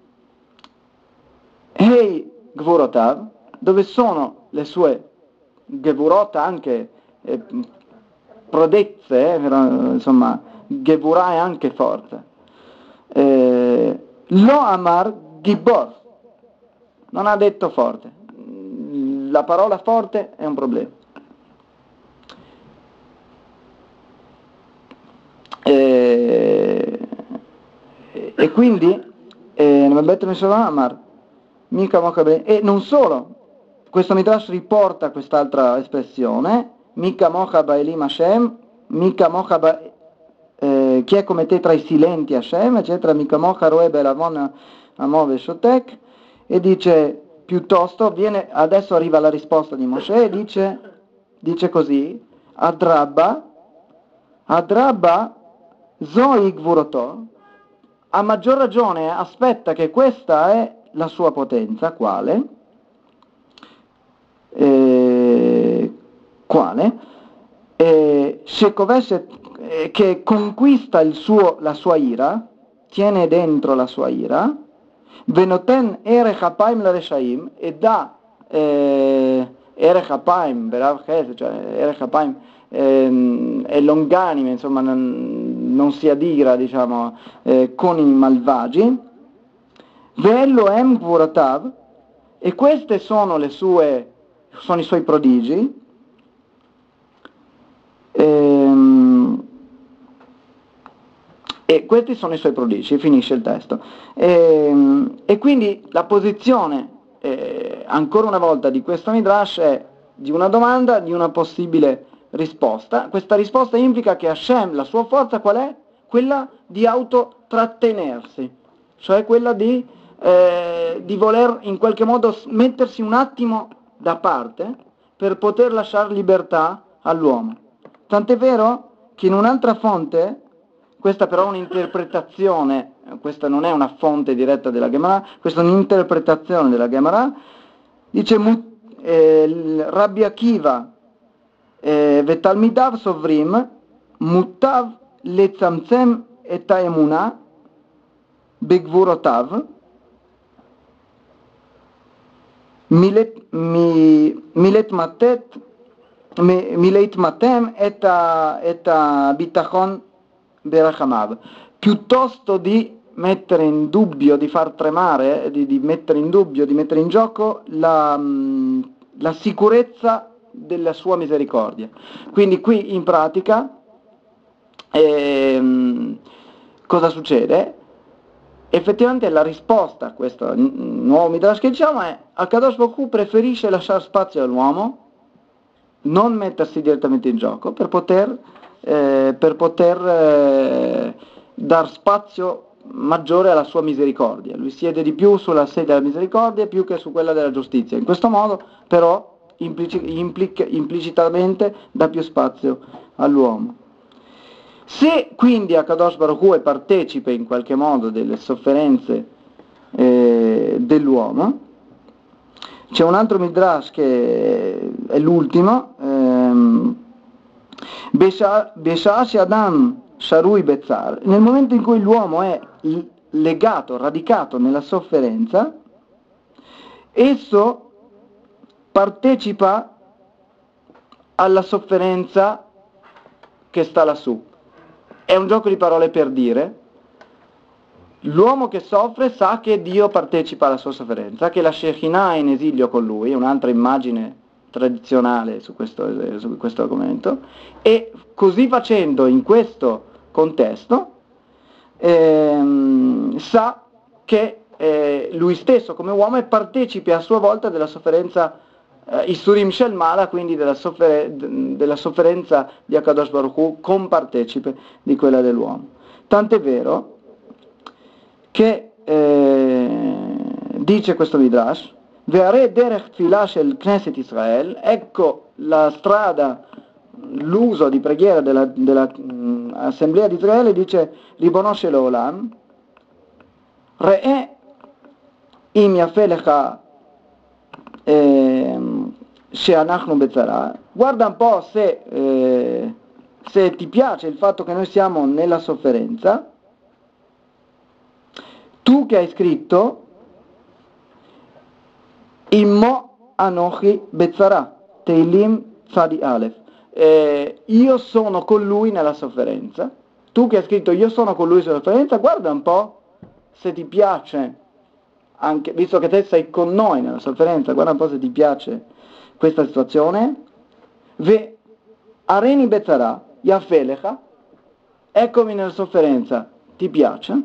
Hei Gvurotav, dove sono le sue Gevurot, anche eh, prodezze, eh, insomma Gevurah è anche forte. Eh, Lo Amar Gibor, non ha detto forte, la parola forte è un problema. E, e quindi eh, Amar, e non solo, questo Midrash riporta quest'altra espressione, Mika Mocha Baelim Hashem, Mika Mocha ba, eh, chi è come te tra i silenti Hashem, eccetera, Mika Mocha Roe Belavon Amove Shotek, e dice piuttosto, viene, adesso arriva la risposta di Moshe, e dice, dice così, Adrabba, Adrabba Zoi Gvuroto, a maggior ragione aspetta che questa è la sua potenza, quale? Eh, quale? Shekoveshet, eh, che conquista il suo, la sua ira, tiene dentro la sua ira, Venoten erech hapaim la reshaim, e dà eh, erech hapaim, berav chesed, cioè erech hapaim, ehm, è longanime, insomma non, non si adira, diciamo, eh, con i malvagi, Ve'ello em gvuratav, e queste sono le sue, sono i suoi prodigi, ehm, e questi sono i suoi prodigi, finisce il testo. E, e quindi la posizione, eh, ancora una volta, di questo Midrash è di una domanda, di una possibile risposta. Questa risposta implica che Hashem, la sua forza qual è? Quella di autotrattenersi, cioè quella di, eh, di voler in qualche modo mettersi un attimo da parte per poter lasciare libertà all'uomo. Tant'è vero che in un'altra fonte, questa però è un'interpretazione, questa non è una fonte diretta della Gemara, questa è un'interpretazione della Gemara, dice eh, Rabbi Akiva eh, Vetalmidav Sovrim Mutav Letzamtzem et Haemuna Begvurotav Milet Milet Matet Mileit Matem et Bitachon Berachamav, piuttosto di mettere in dubbio, di far tremare, di, di mettere in dubbio, di mettere in gioco la, la sicurezza della sua misericordia. Quindi qui in pratica ehm, cosa succede? Effettivamente la risposta a questo nuovo Midrash che diciamo è: Akadosh Baruch Hu preferisce lasciare spazio all'uomo, non mettersi direttamente in gioco, per poter, eh, per poter eh, dar spazio maggiore alla sua misericordia. Lui siede di più sulla sedia della misericordia più che su quella della giustizia. In questo modo però implici, implica, implicitamente dà più spazio all'uomo. Se quindi Akadosh Baruch Hu è partecipe in qualche modo delle sofferenze eh, dell'uomo, c'è un altro Midrash che è l'ultimo, ehm, Beshash Adam Sharui Bezzar, nel momento in cui l'uomo è legato, radicato nella sofferenza, esso partecipa alla sofferenza che sta lassù. È un gioco di parole per dire: l'uomo che soffre sa che Dio partecipa alla sua sofferenza, che la Shekinah è in esilio con lui, è un'altra immagine tradizionale su questo, su questo argomento, e così facendo, in questo contesto, ehm, sa che eh, lui stesso come uomo è partecipe a sua volta della sofferenza eh, Isurim Shel Mala, quindi della, soffer- della sofferenza di Akadosh Baruch Hu, compartecipe di quella dell'uomo. Tant'è vero che eh, dice questo Midrash: Ve'are derech tfilah shel Knesset Israel, ecco la strada, l'uso di preghiera della, della mh, Assemblea di Israele, dice Ribono shel Olam, Re'e im yafe lecha she'anachnu betzara, guarda un po' se, eh, se ti piace il fatto che noi siamo nella sofferenza, tu che hai scritto Immo Anochi Bezzara, Teilim Tzadi Aleph, eh, io sono con lui nella sofferenza. Tu che hai scritto io sono con lui nella sofferenza, guarda un po' se ti piace, anche, visto che te sei con noi nella sofferenza, guarda un po' se ti piace questa situazione. Ve Areni Bezzara, Yafelecha, eccomi nella sofferenza, ti piace?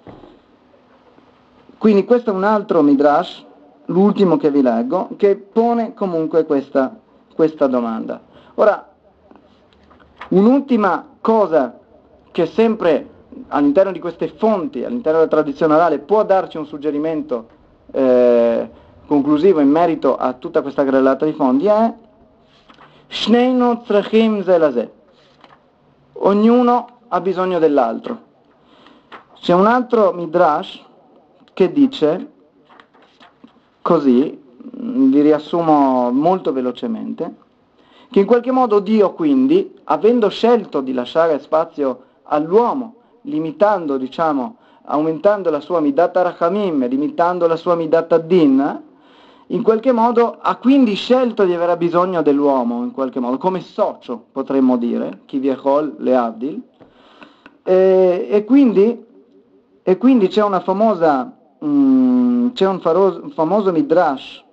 Quindi questo è un altro Midrash, l'ultimo che vi leggo, che pone comunque questa, questa domanda. Ora, un'ultima cosa che sempre all'interno di queste fonti, all'interno della tradizione orale, può darci un suggerimento eh, conclusivo in merito a tutta questa granellata di fonti è Shneinu tzrechim ze lazeh. Ognuno ha bisogno dell'altro. C'è un altro Midrash che dice così, vi riassumo molto velocemente, che in qualche modo Dio quindi, avendo scelto di lasciare spazio all'uomo, limitando, diciamo, aumentando la sua midat rachamim, limitando la sua midat din, in qualche modo ha quindi scelto di avere bisogno dell'uomo, in qualche modo, come socio, potremmo dire, Kiviechol Leavdil, e, e, quindi, e quindi c'è una famosa, mm, c'è un, faroso, un famoso midrash,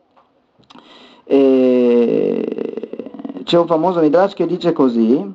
e, c'è un famoso midrash che dice così,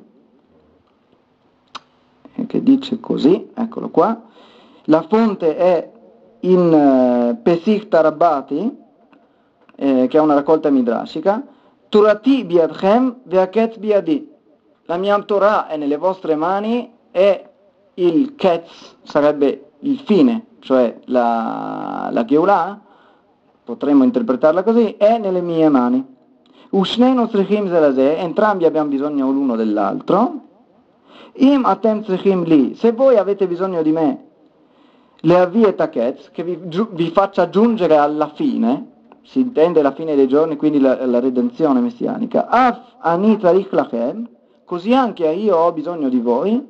che dice così, eccolo qua, la fonte è in uh, Pesich Tarabati, eh, che è una raccolta midrashica, Turati biadchem ve'aketz biadi, la mia Torah è nelle vostre mani e il ketz sarebbe il fine, cioè la, la Geulah, potremmo interpretarla così, è nelle mie mani. Ushnenu tzrichim zelazeh, entrambi abbiamo bisogno l'uno dell'altro. Im atem tzrichim li, se voi avete bisogno di me, le avvi et haketz, che vi, vi faccia giungere alla fine, si intende la fine dei giorni, quindi la, la redenzione messianica, af ani tzarich lachem, così anche io ho bisogno di voi,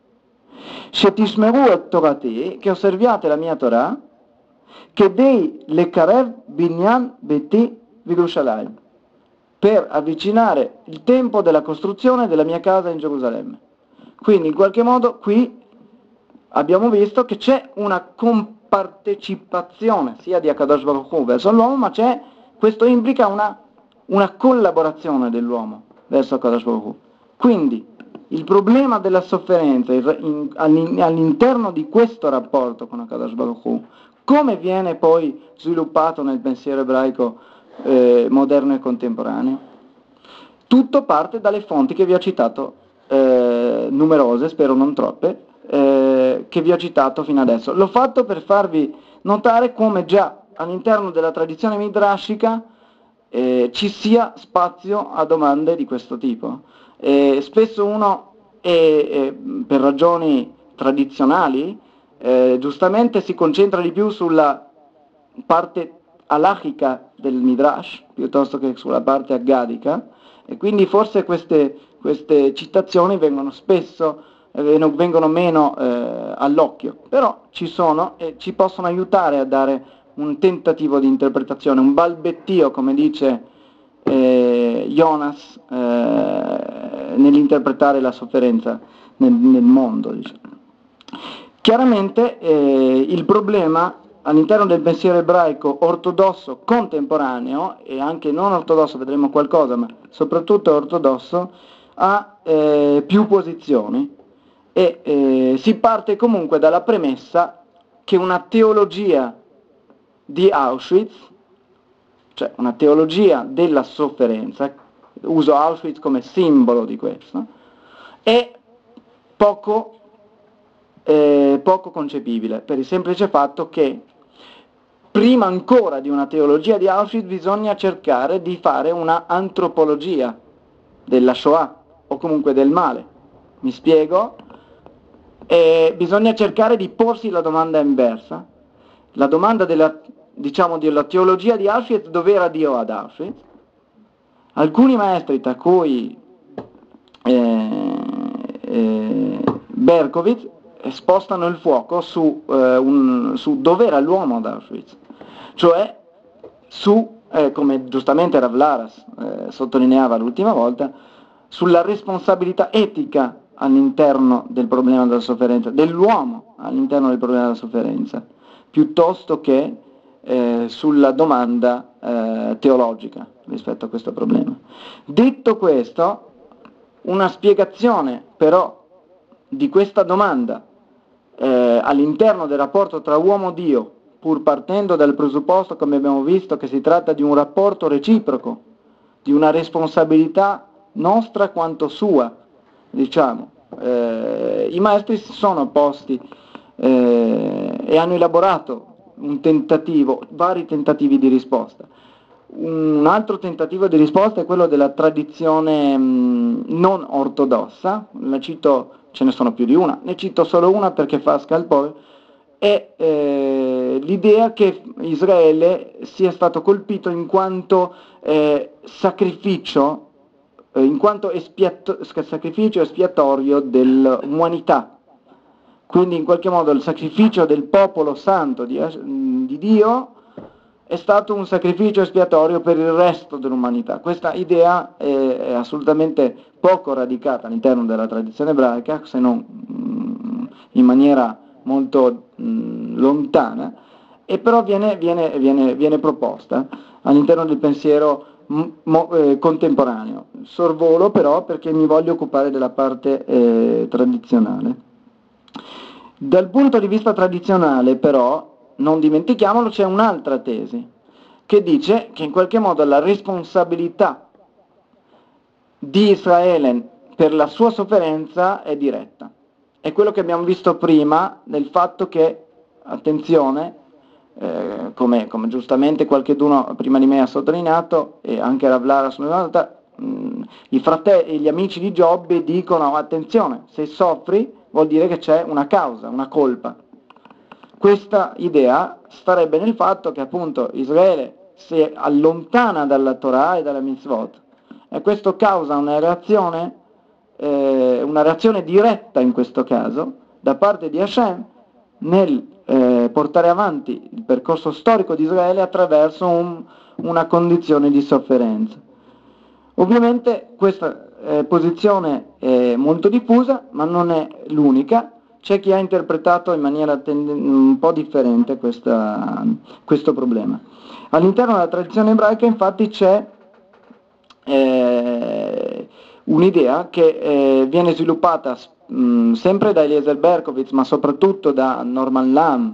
shetishmeru et torati, che osserviate la mia Torah, che dei lekarev binyan beti v'Yerushalayim, per avvicinare il tempo della costruzione della mia casa in Gerusalemme. Quindi in qualche modo qui abbiamo visto che c'è una compartecipazione sia di Akadosh Baruch Hu verso l'uomo, ma c'è, questo implica una, una collaborazione dell'uomo verso Akadosh Baruch Hu. Quindi il problema della sofferenza in, all'interno di questo rapporto con Akadosh Baruch Hu, come viene poi sviluppato nel pensiero ebraico eh, moderno e contemporaneo? Tutto parte dalle fonti che vi ho citato, eh, numerose, spero non troppe, eh, che vi ho citato fino adesso. L'ho fatto per farvi notare come già all'interno della tradizione midrashica eh, ci sia spazio a domande di questo tipo. Eh, spesso uno, è, è, per ragioni tradizionali, eh, giustamente si concentra di più sulla parte halachica del midrash piuttosto che sulla parte aggadica, e quindi forse queste, queste citazioni vengono spesso eh, vengono meno eh, all'occhio, però ci sono e ci possono aiutare a dare un tentativo di interpretazione, un balbettio, come dice eh, Jonas eh, nell'interpretare la sofferenza nel, nel mondo, diciamo. Chiaramente eh, il problema all'interno del pensiero ebraico ortodosso contemporaneo, e anche non ortodosso, vedremo qualcosa, ma soprattutto ortodosso, ha eh, più posizioni, e eh, si parte comunque dalla premessa che una teologia di Auschwitz, cioè una teologia della sofferenza, uso Auschwitz come simbolo di questo, è poco, eh, poco concepibile, per il semplice fatto che prima ancora di una teologia di Auschwitz bisogna cercare di fare una antropologia della Shoah, o comunque del male. Mi spiego? E bisogna cercare di porsi la domanda inversa, la domanda della, diciamo, della teologia di Auschwitz: dove era Dio ad Auschwitz? Alcuni maestri, tra cui eh, eh, Berkowitz, spostano il fuoco su, eh, un, su dove era l'uomo ad Auschwitz, cioè su, eh, come giustamente Rav Laras eh, sottolineava l'ultima volta, sulla responsabilità etica all'interno del problema della sofferenza, dell'uomo all'interno del problema della sofferenza, piuttosto che eh, sulla domanda eh, teologica rispetto a questo problema. Detto questo, una spiegazione però di questa domanda eh, all'interno del rapporto tra uomo e Dio, pur partendo dal presupposto, come abbiamo visto, che si tratta di un rapporto reciproco, di una responsabilità nostra quanto sua, diciamo, eh, i maestri si sono posti eh, e hanno elaborato un tentativo, vari tentativi di risposta. Un altro tentativo di risposta è quello della tradizione mh, non ortodossa, la cito, ce ne sono più di una, ne cito solo una perché fa scalpore, è eh, l'idea che Israele sia stato colpito in quanto eh, sacrificio eh, in quanto espiato- sacrificio espiatorio dell'umanità. Quindi in qualche modo il sacrificio del popolo santo di, di Dio è stato un sacrificio espiatorio per il resto dell'umanità. Questa idea è, è assolutamente poco radicata all'interno della tradizione ebraica, se non mh, in maniera molto mh, lontana, e però viene, viene, viene, viene proposta all'interno del pensiero mo, eh, contemporaneo. Sorvolo però perché mi voglio occupare della parte eh, tradizionale. Dal punto di vista tradizionale però, non dimentichiamolo, c'è un'altra tesi che dice che in qualche modo la responsabilità di Israele per la sua sofferenza è diretta. È quello che abbiamo visto prima nel fatto che, attenzione, eh, come, come giustamente qualcheduno prima di me ha sottolineato, e anche Rav Lara ha sottolineato, mh, i fratelli, gli amici di Giobbe dicono: attenzione, se soffri vuol dire che c'è una causa, una colpa. Questa idea starebbe nel fatto che appunto Israele si allontana dalla Torah e dalla mitzvot, e questo causa una reazione, eh, una reazione diretta in questo caso, da parte di Hashem nel eh, portare avanti il percorso storico di Israele attraverso un, una condizione di sofferenza. Ovviamente questa eh, posizione è molto diffusa, ma non è l'unica. C'è chi ha interpretato in maniera tend- un po' differente questa, questo problema. All'interno della tradizione ebraica infatti c'è eh, un'idea che eh, viene sviluppata mh, sempre da Eliezer Berkovitz, ma soprattutto da Norman Lamm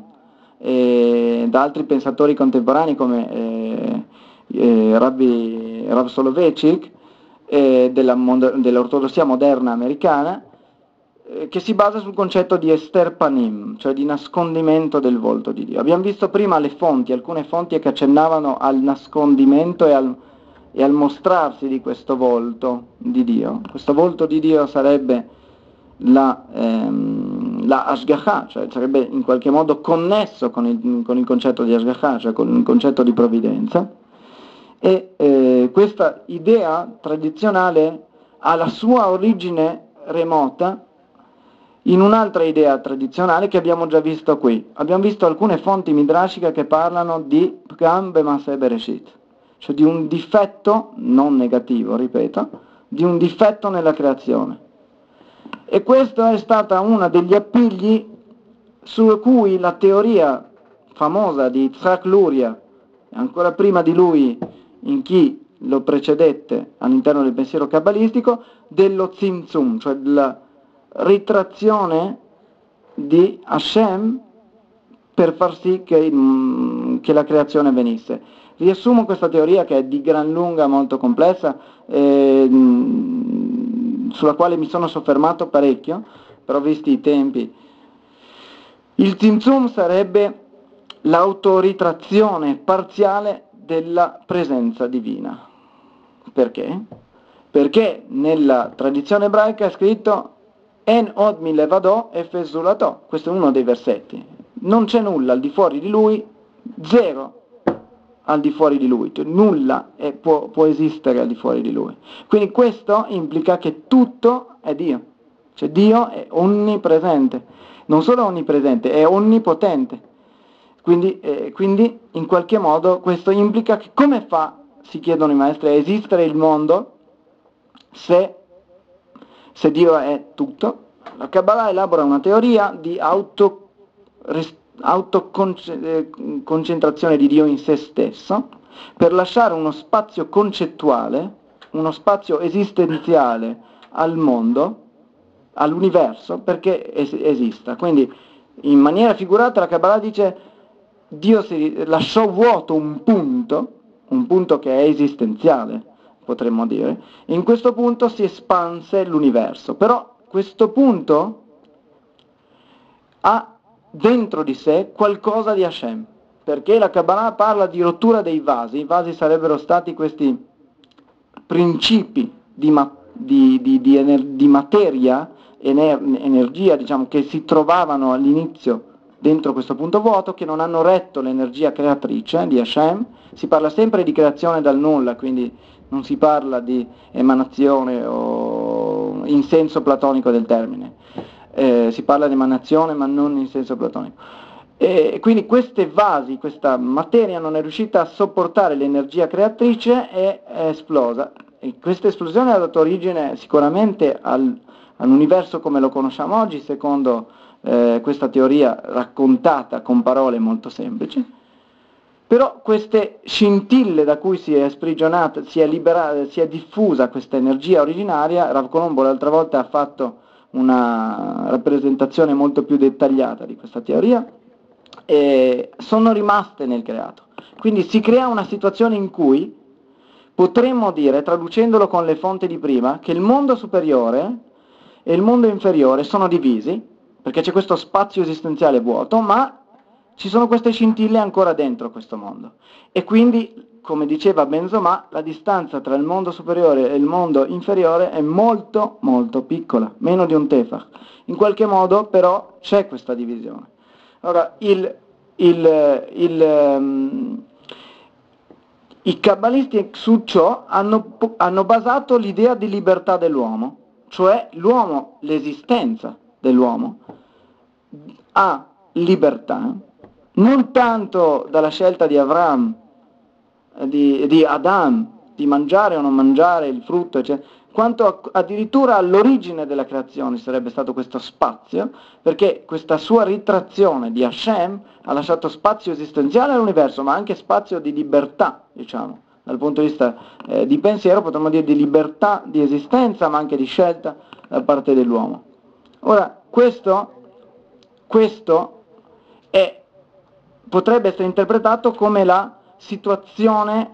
e da altri pensatori contemporanei come eh, eh, Rabbi Rav Soloveitchik, eh, della, dell'ortodossia moderna americana, eh, che si basa sul concetto di ester panim, cioè di nascondimento del volto di Dio. Abbiamo visto prima le fonti, alcune fonti che accennavano al nascondimento e al, e al mostrarsi di questo volto di Dio. Questo volto di Dio sarebbe la, ehm, la Ashgacha, cioè sarebbe in qualche modo connesso con il, con il concetto di Ashgacha, cioè con il concetto di provvidenza. E eh, questa idea tradizionale ha la sua origine remota in un'altra idea tradizionale che abbiamo già visto qui. Abbiamo visto alcune fonti midrashiche che parlano di Pgam b'Maaseh Bereshit, cioè di un difetto, non negativo, ripeto, di un difetto nella creazione. E questa è stata una degli appigli su cui la teoria famosa di Yitzhak Luria, ancora prima di lui in chi lo precedette all'interno del pensiero kabbalistico, dello Tzimtzum, cioè della ritrazione di Hashem per far sì che, mm, che la creazione venisse. Riassumo questa teoria che è di gran lunga molto complessa, eh, sulla quale mi sono soffermato parecchio, però visti i tempi. Il Tzimtzum sarebbe l'autoritrazione parziale della presenza divina. Perché? Perché nella tradizione ebraica è scritto En od mi levadò e fesulato. Questo è uno dei versetti. Non c'è nulla al di fuori di lui, zero al di fuori di lui, cioè nulla è, può, può esistere al di fuori di lui. Quindi questo implica che tutto è Dio, cioè Dio è onnipresente, non solo onnipresente, è onnipotente. Quindi, eh, quindi in qualche modo questo implica che come fa, si chiedono i maestri, a esistere il mondo se, se Dio è tutto? La Kabbalah elabora una teoria di auto, autoconcentrazione di Dio in se stesso per lasciare uno spazio concettuale, uno spazio esistenziale al mondo, all'universo, perché es- esista. Quindi in maniera figurata la Kabbalah dice Dio si lasciò vuoto un punto, un punto che è esistenziale, potremmo dire, e in questo punto si espanse l'universo. Però questo punto ha dentro di sé qualcosa di Hashem, perché la Kabbalah parla di rottura dei vasi. I vasi sarebbero stati questi principi di, ma- di, di, di, ener- di materia, ener- energia, diciamo, che si trovavano all'inizio dentro questo punto vuoto, che non hanno retto l'energia creatrice di Hashem. Si parla sempre di creazione dal nulla, quindi non si parla di emanazione o in senso platonico del termine, eh, si parla di emanazione ma non in senso platonico. E quindi queste vasi, questa materia non è riuscita a sopportare l'energia creatrice e è esplosa. E questa esplosione ha dato origine sicuramente al, all'universo come lo conosciamo oggi, secondo eh, questa teoria raccontata con parole molto semplici. Però queste scintille da cui si è sprigionata, si è liberata, si è diffusa questa energia originaria, Rav Colombo l'altra volta ha fatto una rappresentazione molto più dettagliata di questa teoria, e sono rimaste nel creato. Quindi si crea una situazione in cui potremmo dire, traducendolo con le fonti di prima, che il mondo superiore e il mondo inferiore sono divisi, perché c'è questo spazio esistenziale vuoto, ma ci sono queste scintille ancora dentro questo mondo. E quindi, come diceva Benzomà, la distanza tra il mondo superiore e il mondo inferiore è molto molto piccola, meno di un tefach. In qualche modo però c'è questa divisione. Ora, il, il, il, um, i kabbalisti su ciò hanno, hanno basato l'idea di libertà dell'uomo, cioè l'uomo, l'esistenza dell'uomo, ha libertà, non tanto dalla scelta di Avram, di, di Adam, di mangiare o non mangiare il frutto, eccetera, quanto addirittura all'origine della creazione sarebbe stato questo spazio, perché questa sua ritrazione di Hashem ha lasciato spazio esistenziale all'universo, ma anche spazio di libertà, diciamo, dal punto di vista eh, di pensiero, potremmo dire di libertà di esistenza, ma anche di scelta da parte dell'uomo. Ora, questo, questo è, potrebbe essere interpretato come la situazione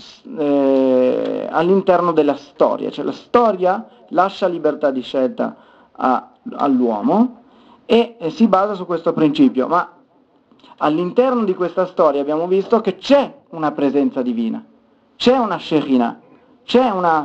eh, all'interno della storia, cioè la storia lascia libertà di scelta a, all'uomo e eh, si basa su questo principio, ma all'interno di questa storia abbiamo visto che c'è una presenza divina, c'è una Shekhinah, c'è una,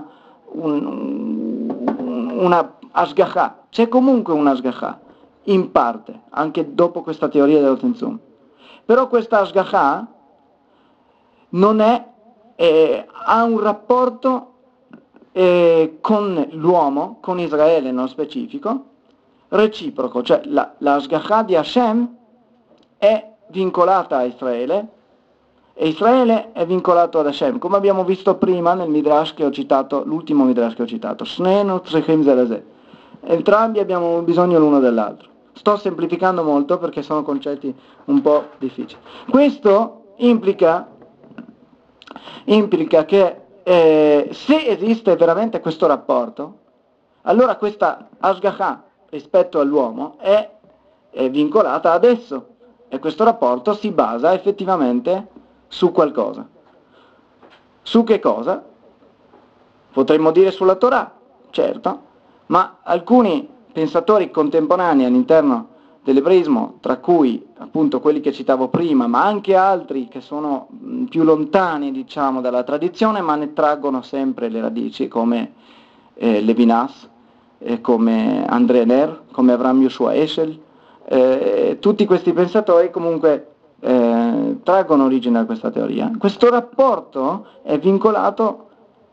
un, una Ashgacha, c'è comunque una Ashgacha, in parte, anche dopo questa teoria dello Tzimtzum. Però questa Ashgacha non è, eh, ha un rapporto eh, con l'uomo, con Israele nello specifico, reciproco, cioè la, la Ashgacha di Hashem è vincolata a Israele e Israele è vincolato ad Hashem, come abbiamo visto prima nel Midrash che ho citato, l'ultimo Midrash che ho citato, Shnenu Tzrichim Zelazeh. Entrambi abbiamo bisogno l'uno dell'altro. Sto semplificando molto perché sono concetti un po' difficili. Questo implica, implica che eh, se esiste veramente questo rapporto, allora questa Ashgacha rispetto all'uomo è, è vincolata ad esso e questo rapporto si basa effettivamente su qualcosa. Su che cosa? Potremmo dire sulla Torah, certo, ma alcuni pensatori contemporanei all'interno dell'ebraismo, tra cui appunto quelli che citavo prima, ma anche altri che sono più lontani, diciamo, dalla tradizione, ma ne traggono sempre le radici, come eh, Levinas, eh, come André Ner, come Avram Yoshua Eshel, eh, tutti questi pensatori comunque eh, traggono origine da questa teoria. Questo rapporto è vincolato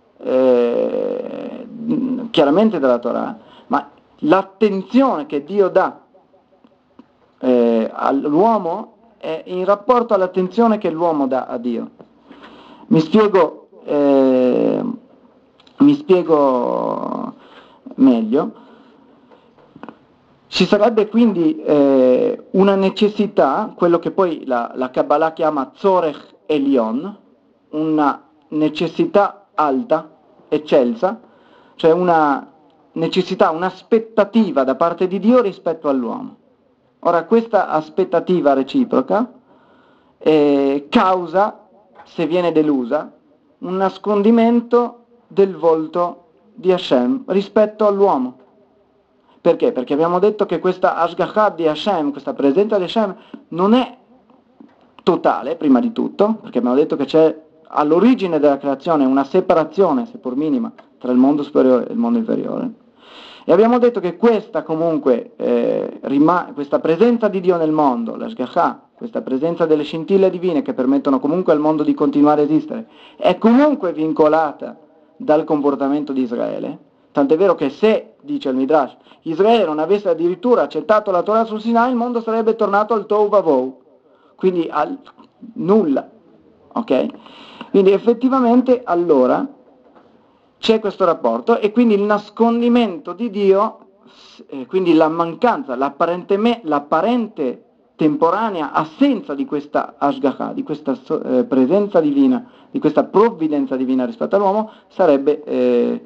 eh, chiaramente dalla Torah, ma l'attenzione che Dio dà eh, all'uomo è in rapporto all'attenzione che l'uomo dà a Dio. Mi spiego, eh, mi spiego meglio. Ci sarebbe quindi eh, una necessità, quello che poi la, la Kabbalah chiama Tzorech Elion, una necessità alta, eccelsa, cioè una necessità, un'aspettativa da parte di Dio rispetto all'uomo. Ora questa aspettativa reciproca eh, causa, se viene delusa, un nascondimento del volto di Hashem rispetto all'uomo. Perché? Perché abbiamo detto che questa Ashgacha di Hashem, questa presenza di Hashem, non è totale, prima di tutto, perché abbiamo detto che c'è all'origine della creazione una separazione, seppur minima, tra il mondo superiore e il mondo inferiore, E abbiamo detto che questa comunque, eh, rima- questa presenza di Dio nel mondo, l'Ashgacha, questa presenza delle scintille divine che permettono comunque al mondo di continuare a esistere, è comunque vincolata dal comportamento di Israele, tant'è vero che se, dice il Midrash, Israele non avesse addirittura accettato la Torah sul Sinai, il mondo sarebbe tornato al Tohu Vavohu, quindi al nulla, ok? Quindi effettivamente allora c'è questo rapporto e quindi il nascondimento di Dio, eh, quindi la mancanza, l'apparente, l'apparente temporanea assenza di questa Ashgacha, di questa eh, presenza divina, di questa provvidenza divina rispetto all'uomo, sarebbe eh,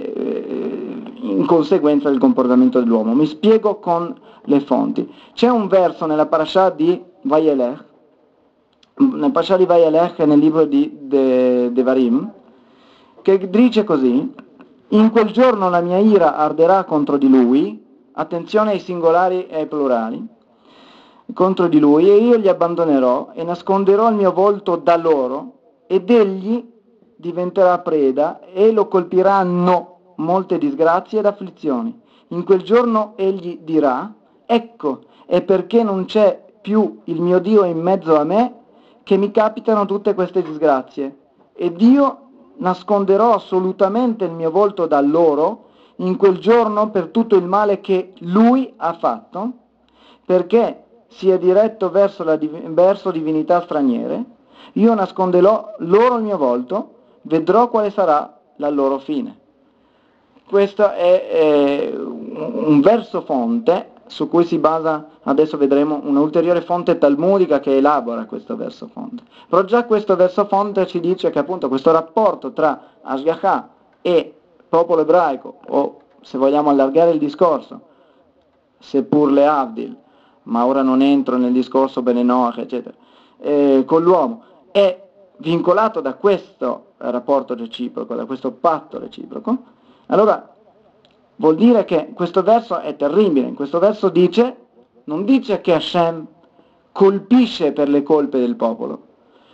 eh, in conseguenza del comportamento dell'uomo. Mi spiego con le fonti. C'è un verso nella parasha di Vayelech, nel parasha di Vayelech nel libro di De, Devarim, che dice così: in quel giorno la mia ira arderà contro di lui, attenzione ai singolari e ai plurali, contro di lui, e io li abbandonerò e nasconderò il mio volto da loro, ed egli diventerà preda e lo colpiranno molte disgrazie ed afflizioni. In quel giorno egli dirà: ecco, è perché non c'è più il mio Dio in mezzo a me che mi capitano tutte queste disgrazie, ed io nasconderò assolutamente il mio volto da loro in quel giorno per tutto il male che lui ha fatto, perché si è diretto verso, la div- verso divinità straniere. Io nasconderò loro il mio volto, vedrò quale sarà la loro fine. Questo è eh, un verso fonte su cui si basa, adesso vedremo un'ulteriore fonte talmudica che elabora questo verso fonte. Però già questo verso fonte ci dice che appunto questo rapporto tra Ashgacha e popolo ebraico, o se vogliamo allargare il discorso, seppur le Avdil, ma ora non entro nel discorso Benenoach, eccetera, eh, con l'uomo, è vincolato da questo rapporto reciproco, da questo patto reciproco. Allora vuol dire che questo verso è terribile. In questo verso dice, non dice che Hashem colpisce per le colpe del popolo.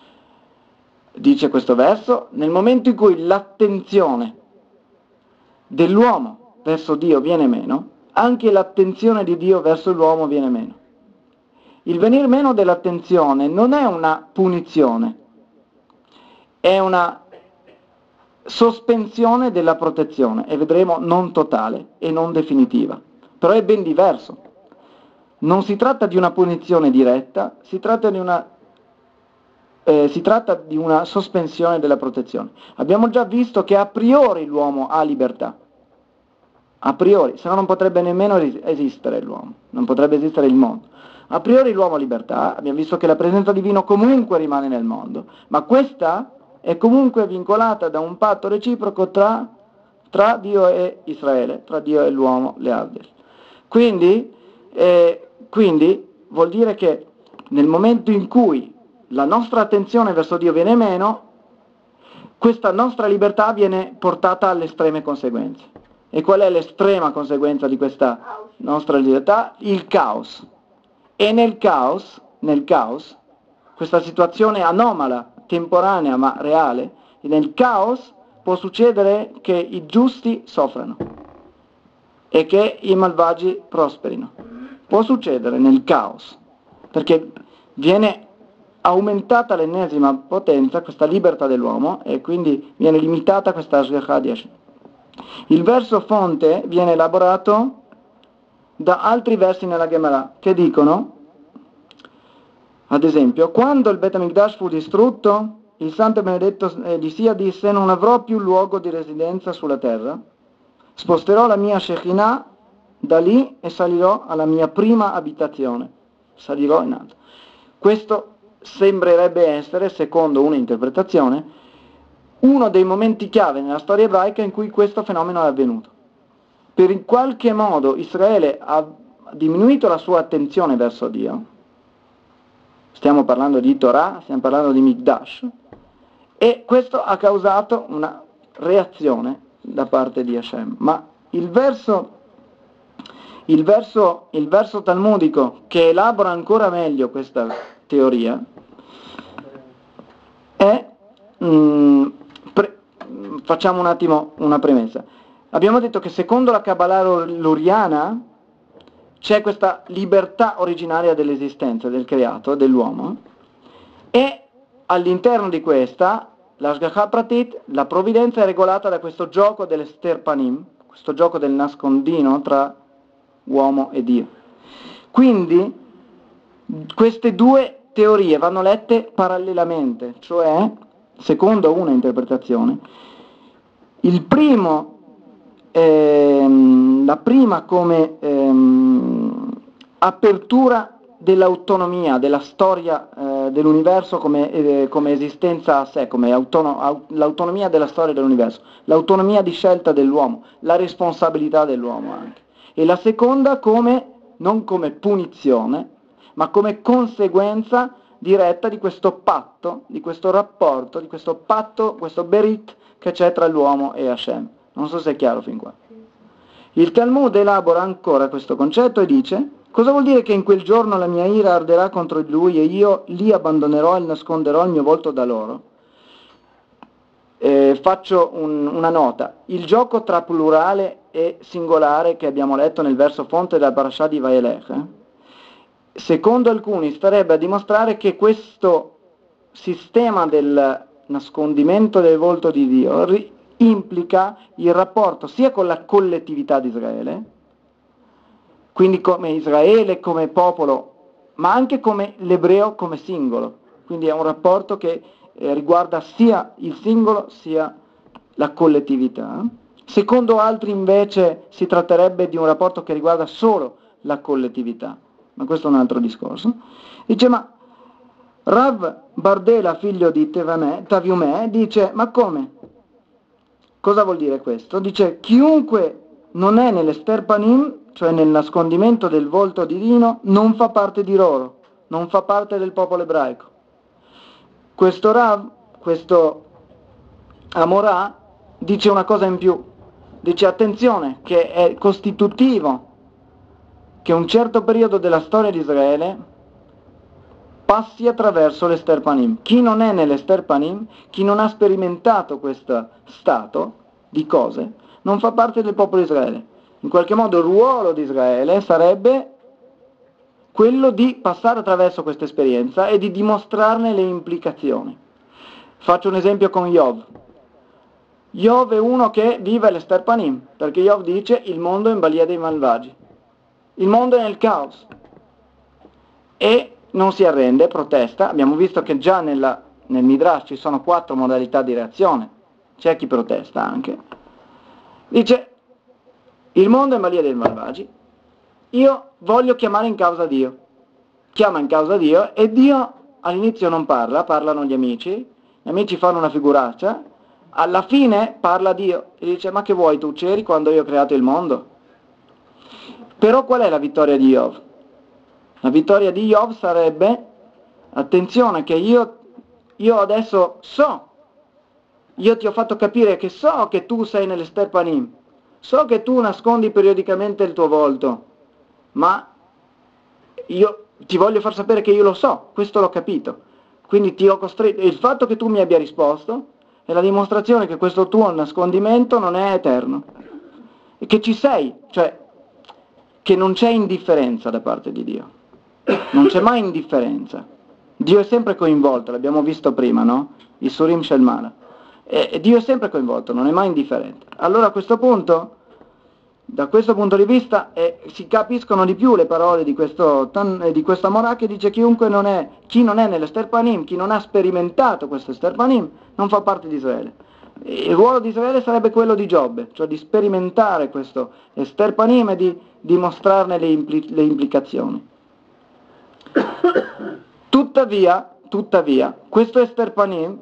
Dice questo verso, nel momento in cui l'attenzione dell'uomo verso Dio viene meno, anche l'attenzione di Dio verso l'uomo viene meno. Il venir meno dell'attenzione non è una punizione, è una sospensione della protezione, e vedremo non totale e non definitiva, però è ben diverso. Non si tratta di una punizione diretta, si tratta di una, eh, si tratta di una sospensione della protezione. Abbiamo già visto che a priori l'uomo ha libertà, a priori, se no non potrebbe nemmeno esistere l'uomo, non potrebbe esistere il mondo. A priori l'uomo ha libertà, abbiamo visto che la presenza divina comunque rimane nel mondo, ma questa è comunque vincolata da un patto reciproco tra, tra Dio e Israele, tra Dio e l'uomo, le Avdil. Quindi, eh, quindi vuol dire che nel momento in cui la nostra attenzione verso Dio viene meno, questa nostra libertà viene portata alle estreme conseguenze. E qual è l'estrema conseguenza di questa nostra libertà? Il caos. E nel caos, nel caos, questa situazione anomala, temporanea ma reale, nel caos può succedere che i giusti soffrano e che i malvagi prosperino. Può succedere nel caos, perché viene aumentata l'ennesima potenza, questa libertà dell'uomo, e quindi viene limitata questa Ashgacha di Hashem. Il verso fonte viene elaborato da altri versi nella Gemara che dicono, ad esempio, quando il Bet HaMikdash fu distrutto, il santo e benedetto di sia disse: non avrò più luogo di residenza sulla terra, sposterò la mia Shekinah da lì e salirò alla mia prima abitazione, salirò in alto. Questo sembrerebbe essere, secondo un'interpretazione, uno dei momenti chiave nella storia ebraica in cui questo fenomeno è avvenuto. Per in qualche modo Israele ha diminuito la sua attenzione verso Dio, stiamo parlando di Torah, stiamo parlando di Mikdash, e questo ha causato una reazione da parte di Hashem. Ma il verso, il verso, il verso talmudico che elabora ancora meglio questa teoria è... Mm, Facciamo un attimo una premessa. Abbiamo detto che secondo la Kabbalah luriana c'è questa libertà originaria dell'esistenza, del creato, dell'uomo, e all'interno di questa, l'Ashgacha Pratit, la provvidenza è regolata da questo gioco dell'Ester Panim, questo gioco del nascondino tra uomo e Dio. Quindi queste due teorie vanno lette parallelamente, cioè, secondo una interpretazione, il primo, ehm, la prima come ehm, apertura dell'autonomia, della storia eh, dell'universo come, eh, come esistenza a sé, come autono- au- l'autonomia della storia dell'universo, l'autonomia di scelta dell'uomo, la responsabilità dell'uomo anche. E la seconda come, non come punizione, ma come conseguenza diretta di questo patto, di questo rapporto, di questo patto, questo berit che c'è tra l'uomo e Hashem. Non so se è chiaro fin qua. Il Talmud elabora ancora questo concetto e dice: cosa vuol dire che in quel giorno la mia ira arderà contro di lui e io li abbandonerò e nasconderò il mio volto da loro? Eh, faccio un, una nota. Il gioco tra plurale e singolare che abbiamo letto nel verso fonte della Parashah di Vaelech, eh, secondo alcuni starebbe a dimostrare che questo sistema del nascondimento del volto di Dio ri- implica il rapporto sia con la collettività di Israele, quindi come Israele come popolo, ma anche come l'ebreo come singolo. Quindi è un rapporto che eh, riguarda sia il singolo sia la collettività. Secondo altri invece si tratterebbe di un rapporto che riguarda solo la collettività, ma questo è un altro discorso. Dice, ma Rav Bardella, figlio di Tevamè, Taviumè, dice, ma come? Cosa vuol dire questo? Dice, chiunque non è nell'Ester Panim, cioè nel nascondimento del volto divino, non fa parte di loro, non fa parte del popolo ebraico. Questo Rav, questo Amorà, dice una cosa in più, dice attenzione, che è costitutivo che un certo periodo della storia di Israele passi attraverso l'Ester Panim. Chi non è nell'Ester Panim, chi non ha sperimentato questo stato di cose, non fa parte del popolo di Israele. In qualche modo il ruolo di Israele sarebbe quello di passare attraverso questa esperienza e di dimostrarne le implicazioni. Faccio un esempio con Iov. Iov è uno che vive l'Ester Panim, perché Iov dice il mondo è in balia dei malvagi. Il mondo è nel caos. E non si arrende, protesta. Abbiamo visto che già nella, nel Midrash ci sono quattro modalità di reazione. C'è chi protesta anche. Dice, il mondo è in balia dei malvagi, io voglio chiamare in causa Dio. Chiama in causa Dio e Dio all'inizio non parla, parlano gli amici, gli amici fanno una figuraccia, alla fine parla Dio e dice, ma che vuoi, tu c'eri quando io ho creato il mondo? Però qual è la vittoria di Iov? La vittoria di Iov sarebbe, attenzione che io, io adesso so, io ti ho fatto capire che so che tu sei nell'Ester Panim, so che tu nascondi periodicamente il tuo volto, ma io ti voglio far sapere che io lo so, questo l'ho capito, quindi ti ho costretto, il fatto che tu mi abbia risposto è la dimostrazione che questo tuo nascondimento non è eterno, e che ci sei, cioè che non c'è indifferenza da parte di Dio. Non c'è mai indifferenza. Dio è sempre coinvolto, l'abbiamo visto prima, no? Il Surim Shelmana. E, e Dio è sempre coinvolto, non è mai indifferente. Allora a questo punto, da questo punto di vista, eh, si capiscono di più le parole di questo, eh, di questo Amorà che dice chiunque non è, chi non è nell'Ester Panim, chi non ha sperimentato questo Ester Panim, non fa parte di Israele. Il ruolo di Israele sarebbe quello di Giobbe, cioè di sperimentare questo Ester Panim e di dimostrarne le, impli- le implicazioni. Tuttavia, tuttavia, questo Ester Panim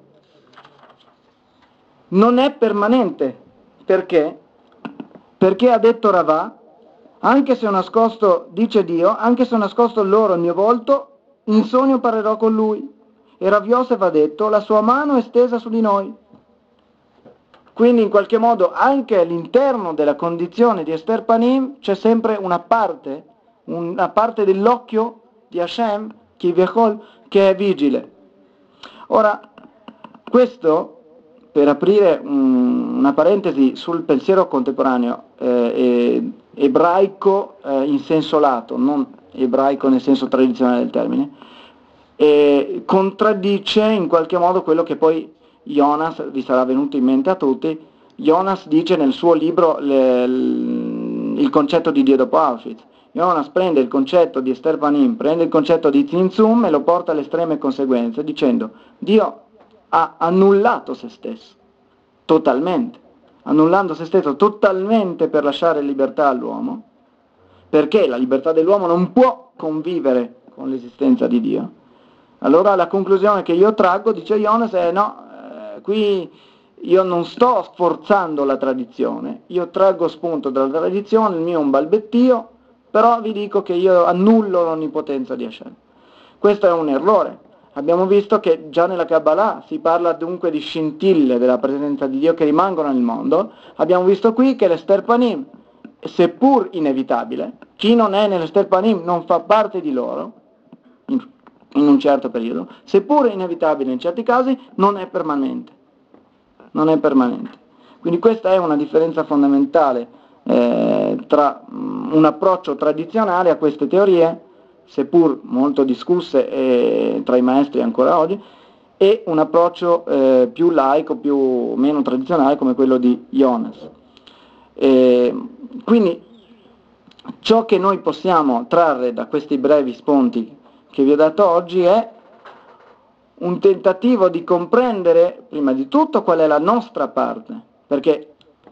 non è permanente. Perché? Perché ha detto Ravà, anche se ho nascosto, dice Dio, anche se ho nascosto loro il mio volto, in sogno parlerò con lui. E Rav Yosef ha detto, la sua mano è stesa su di noi. Quindi in qualche modo anche all'interno della condizione di Ester Panim c'è sempre una parte, una parte dell'occhio di Hashem, Kivyachol, che è vigile. Ora, questo per aprire un, una parentesi sul pensiero contemporaneo eh, ebraico eh, in senso lato, non ebraico nel senso tradizionale del termine, e contraddice in qualche modo quello che poi Jonas, vi sarà venuto in mente a tutti, Jonas dice nel suo libro le, l, il concetto di Dio dopo Auschwitz. Jonas prende il concetto di Esther Panim, prende il concetto di Tzimtzum e lo porta alle estreme conseguenze, dicendo Dio ha annullato se stesso, totalmente, annullando se stesso totalmente per lasciare libertà all'uomo, perché la libertà dell'uomo non può convivere con l'esistenza di Dio. Allora la conclusione che io traggo, dice Jonas, è no, eh, qui io non sto sforzando la tradizione, io traggo spunto dalla tradizione, il mio è un balbettio, però vi dico che io annullo l'onnipotenza di Hashem. Questo è un errore. Abbiamo visto che già nella Kabbalah si parla dunque di scintille della presenza di Dio che rimangono nel mondo. Abbiamo visto qui che l'Ester Panim, seppur inevitabile, chi non è nell'Ester Panim non fa parte di loro, in, in un certo periodo, seppur inevitabile in certi casi, non è permanente. Non è permanente. Quindi questa è una differenza fondamentale eh, tra um, un approccio tradizionale a queste teorie, seppur molto discusse eh, tra i maestri ancora oggi, e un approccio eh, più laico, più meno tradizionale come quello di Jonas. E quindi ciò che noi possiamo trarre da questi brevi spunti che vi ho dato oggi è un tentativo di comprendere prima di tutto qual è la nostra parte, perché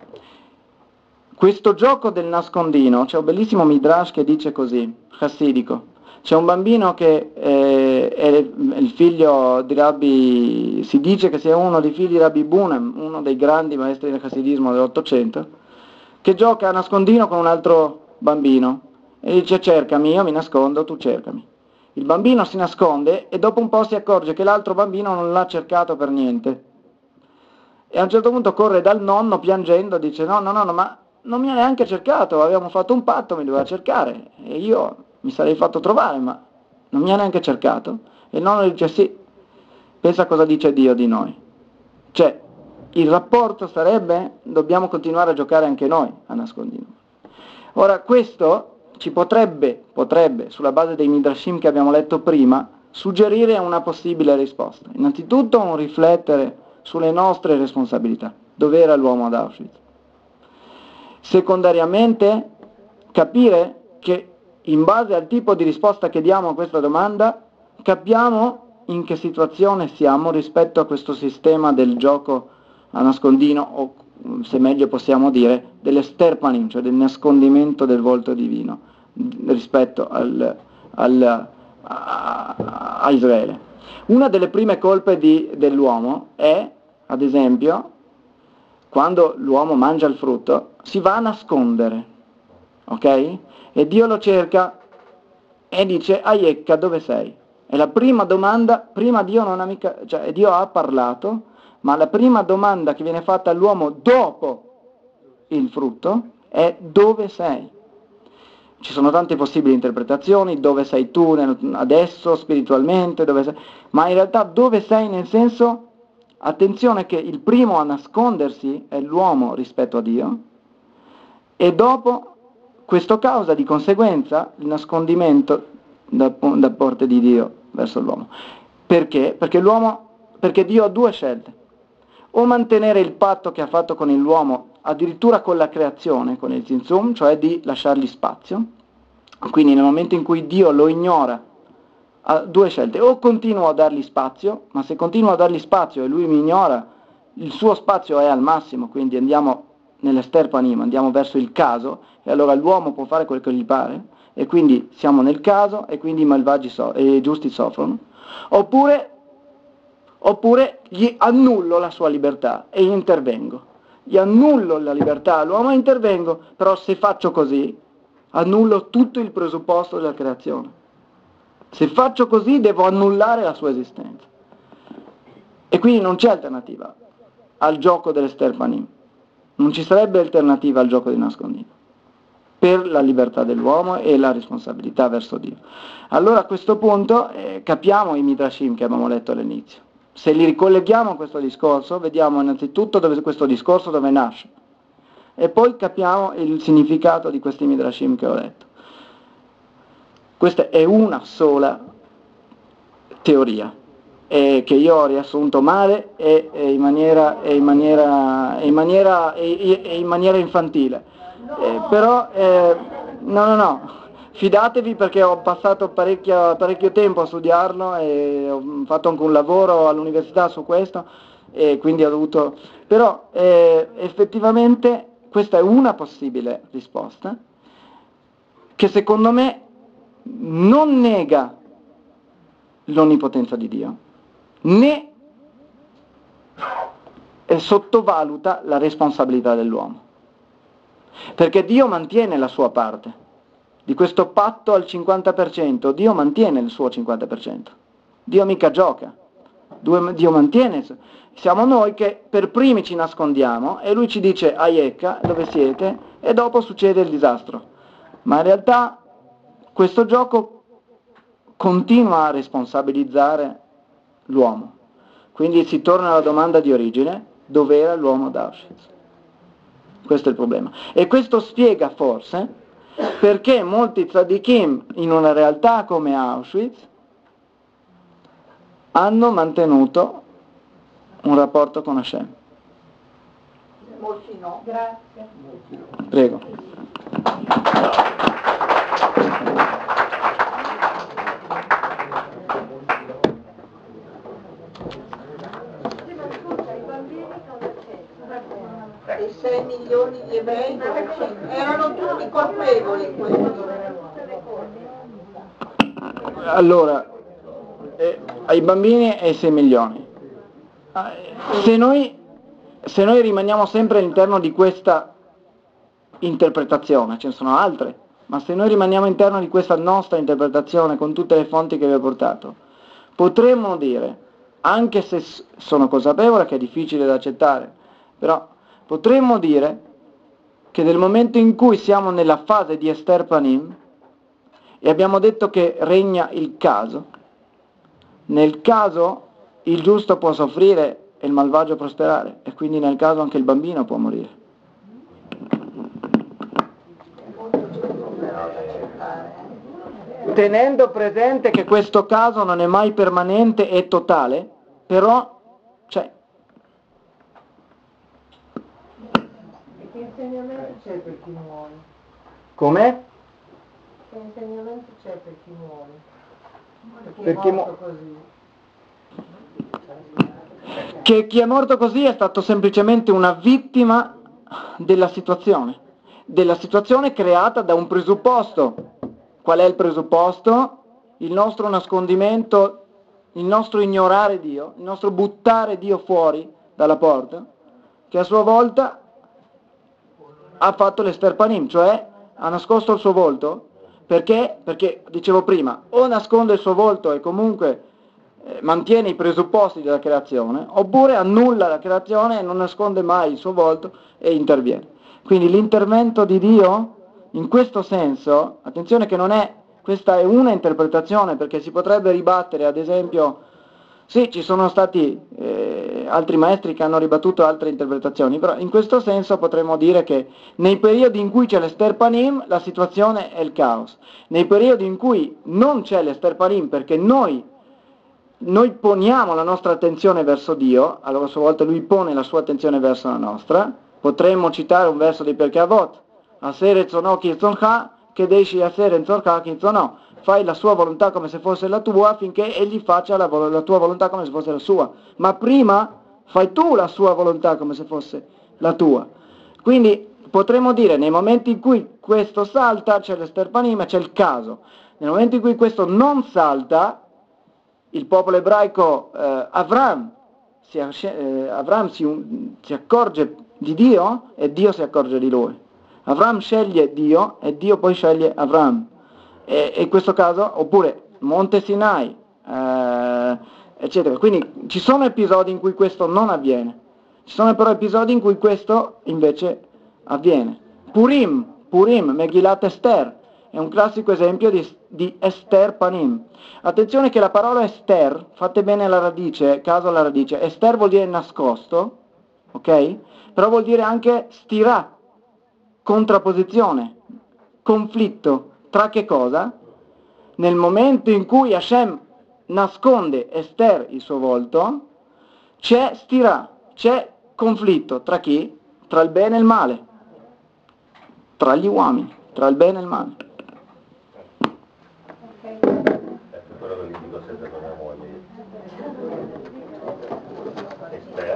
questo gioco del nascondino, c'è un bellissimo midrash che dice così, chassidico. C'è un bambino che eh, è il figlio di Rabbi, si dice che sia uno dei figli di Rabbi Bunem, uno dei grandi maestri del chassidismo dell'Ottocento, che gioca a nascondino con un altro bambino e dice cercami, io mi nascondo, tu cercami. Il bambino si nasconde e dopo un po' si accorge che l'altro bambino non l'ha cercato per niente. E a un certo punto corre dal nonno piangendo, dice no, no, no, no, ma non mi ha neanche cercato, avevamo fatto un patto, mi doveva cercare e io mi sarei fatto trovare, ma non mi ha neanche cercato. E il nonno dice sì, pensa cosa dice Dio di noi. Cioè, il rapporto sarebbe, dobbiamo continuare a giocare anche noi a nascondino. Ora, questo ci potrebbe, potrebbe, sulla base dei midrashim che abbiamo letto prima, suggerire una possibile risposta. Innanzitutto un riflettere sulle nostre responsabilità. Dov'era l'uomo ad Auschwitz? Secondariamente, capire che in base al tipo di risposta che diamo a questa domanda, capiamo in che situazione siamo rispetto a questo sistema del gioco a nascondino, o se meglio possiamo dire, dell'Ester Panim, cioè del nascondimento del volto divino, rispetto al, al, a, a Israele. Una delle prime colpe di, dell'uomo è, ad esempio, quando l'uomo mangia il frutto, si va a nascondere, ok? E Dio lo cerca e dice, Aiecca, dove sei? E la prima domanda, prima Dio non ha mica, cioè Dio ha parlato, ma la prima domanda che viene fatta all'uomo dopo il frutto è dove sei? Ci sono tante possibili interpretazioni, dove sei tu adesso spiritualmente, dove sei, ma in realtà dove sei nel senso, attenzione che il primo a nascondersi è l'uomo rispetto a Dio, e dopo questo causa di conseguenza il nascondimento da, da parte di Dio verso l'uomo. Perché? Perché l'uomo, perché Dio ha due scelte: o mantenere il patto che ha fatto con l'uomo, addirittura con la creazione, con il Tzimtzum, cioè di lasciargli spazio. Quindi nel momento in cui Dio lo ignora, ha due scelte: o continuo a dargli spazio, ma se continuo a dargli spazio e lui mi ignora, il suo spazio è al massimo, quindi andiamo nell'Ester Panim, andiamo verso il caso, e allora l'uomo può fare quel che gli pare, e quindi siamo nel caso, e quindi i malvagi so- e i giusti soffrono. Oppure, oppure gli annullo la sua libertà e intervengo. Gli annullo la libertà all'uomo e intervengo, però se faccio così, annullo tutto il presupposto della creazione. Se faccio così devo annullare la sua esistenza. E quindi non c'è alternativa al gioco dell'Ester Panim. Non ci sarebbe alternativa al gioco di nascondino per la libertà dell'uomo e la responsabilità verso Dio. Allora a questo punto eh, capiamo i midrashim che abbiamo letto all'inizio. Se li ricolleghiamo a questo discorso, vediamo innanzitutto dove questo discorso dove nasce e poi capiamo il significato di questi midrashim che ho detto. Questa è una sola teoria eh, che io ho riassunto male e, e, in, maniera, e, in, maniera, e, in, maniera, e, e in maniera infantile. Eh, però eh, no no no fidatevi, perché ho passato parecchio, parecchio tempo a studiarlo e ho fatto anche un lavoro all'università su questo e quindi ho dovuto, però eh, effettivamente questa è una possibile risposta che secondo me non nega l'onnipotenza di Dio né sottovaluta la responsabilità dell'uomo, perché Dio mantiene la sua parte di questo patto al cinquanta per cento. Dio mantiene il suo cinquanta per cento, Dio mica gioca, Dio mantiene. Siamo noi che per primi ci nascondiamo e lui ci dice aiecca dove siete e dopo succede il disastro, ma in realtà questo gioco continua a responsabilizzare l'uomo. Quindi si torna alla domanda di origine: dov'era l'uomo ad Auschwitz? Questo è il problema, e questo spiega forse perché molti tzadikim in una realtà come Auschwitz hanno mantenuto un rapporto con Hashem. Molti no. Grazie. Prego. E sei milioni di ebrei erano tutti colpevoli quelli. Allora, eh, ai bambini e ai sei milioni. Se noi, se noi rimaniamo sempre all'interno di questa interpretazione, ce ne sono altre, ma se noi rimaniamo all'interno di questa nostra interpretazione con tutte le fonti che vi ho portato, potremmo dire, anche se sono consapevole che è difficile da accettare, però potremmo dire che nel momento in cui siamo nella fase di Esther Panim e abbiamo detto che regna il caso, nel caso il giusto può soffrire e il malvagio prosperare, e quindi nel caso anche il bambino può morire. Tenendo presente che questo caso non è mai permanente e totale, però c'è. E che insegnamento c'è per chi muore? Come? Che insegnamento c'è per chi muore? Per chi è Perché morto mo- così? Che chi è morto così è stato semplicemente una vittima della situazione, della situazione creata da un presupposto. Qual è il presupposto? Il nostro nascondimento, il nostro ignorare Dio, il nostro buttare Dio fuori dalla porta, che a sua volta ha fatto l'Ester Panim, cioè ha nascosto il suo volto. Perché? Perché, dicevo prima, o nasconde il suo volto e comunque eh, mantiene i presupposti della creazione, oppure annulla la creazione e non nasconde mai il suo volto e interviene. Quindi l'intervento di Dio, in questo senso, attenzione che non è, questa è una interpretazione, perché si potrebbe ribattere, ad esempio, sì, ci sono stati eh, altri maestri che hanno ribattuto altre interpretazioni, però in questo senso potremmo dire che nei periodi in cui c'è l'Ester Panim la situazione è il caos, nei periodi in cui non c'è l'Ester Panim perché noi, noi poniamo la nostra attenzione verso Dio, allora a sua volta Lui pone la sua attenzione verso la nostra, potremmo citare un verso di Pirkei Avot, Aseret Zono Kirzoncha, che Deishi Aseret Zorcha Kirzonò, fai la sua volontà come se fosse la tua affinché egli faccia la, vol- la tua volontà come se fosse la sua, ma prima fai tu la sua volontà come se fosse la tua. Quindi potremmo dire, nei momenti in cui questo salta c'è l'Ester Panim, c'è il caso, nel momento in cui questo non salta, il popolo ebraico eh, Avram, si, eh, Avram si, un, si accorge di Dio e Dio si accorge di lui. Avram sceglie Dio e Dio poi sceglie Avram. E, e in questo caso, oppure Monte Sinai, eh, eccetera. Quindi ci sono episodi in cui questo non avviene, ci sono però episodi in cui questo invece avviene. Purim, Purim, Megillat Esther, è un classico esempio di, di ester panim. Attenzione che la parola ester, fate bene la radice, caso alla radice, ester vuol dire nascosto, ok? Però vuol dire anche stirà, contrapposizione, conflitto, tra che cosa? Nel momento in cui Hashem nasconde Ester il suo volto, c'è stirà, c'è conflitto tra chi? Tra il bene e il male, tra gli uomini, tra il bene e il male. Ecco quello che gli dico sempre con mia moglie. Ester.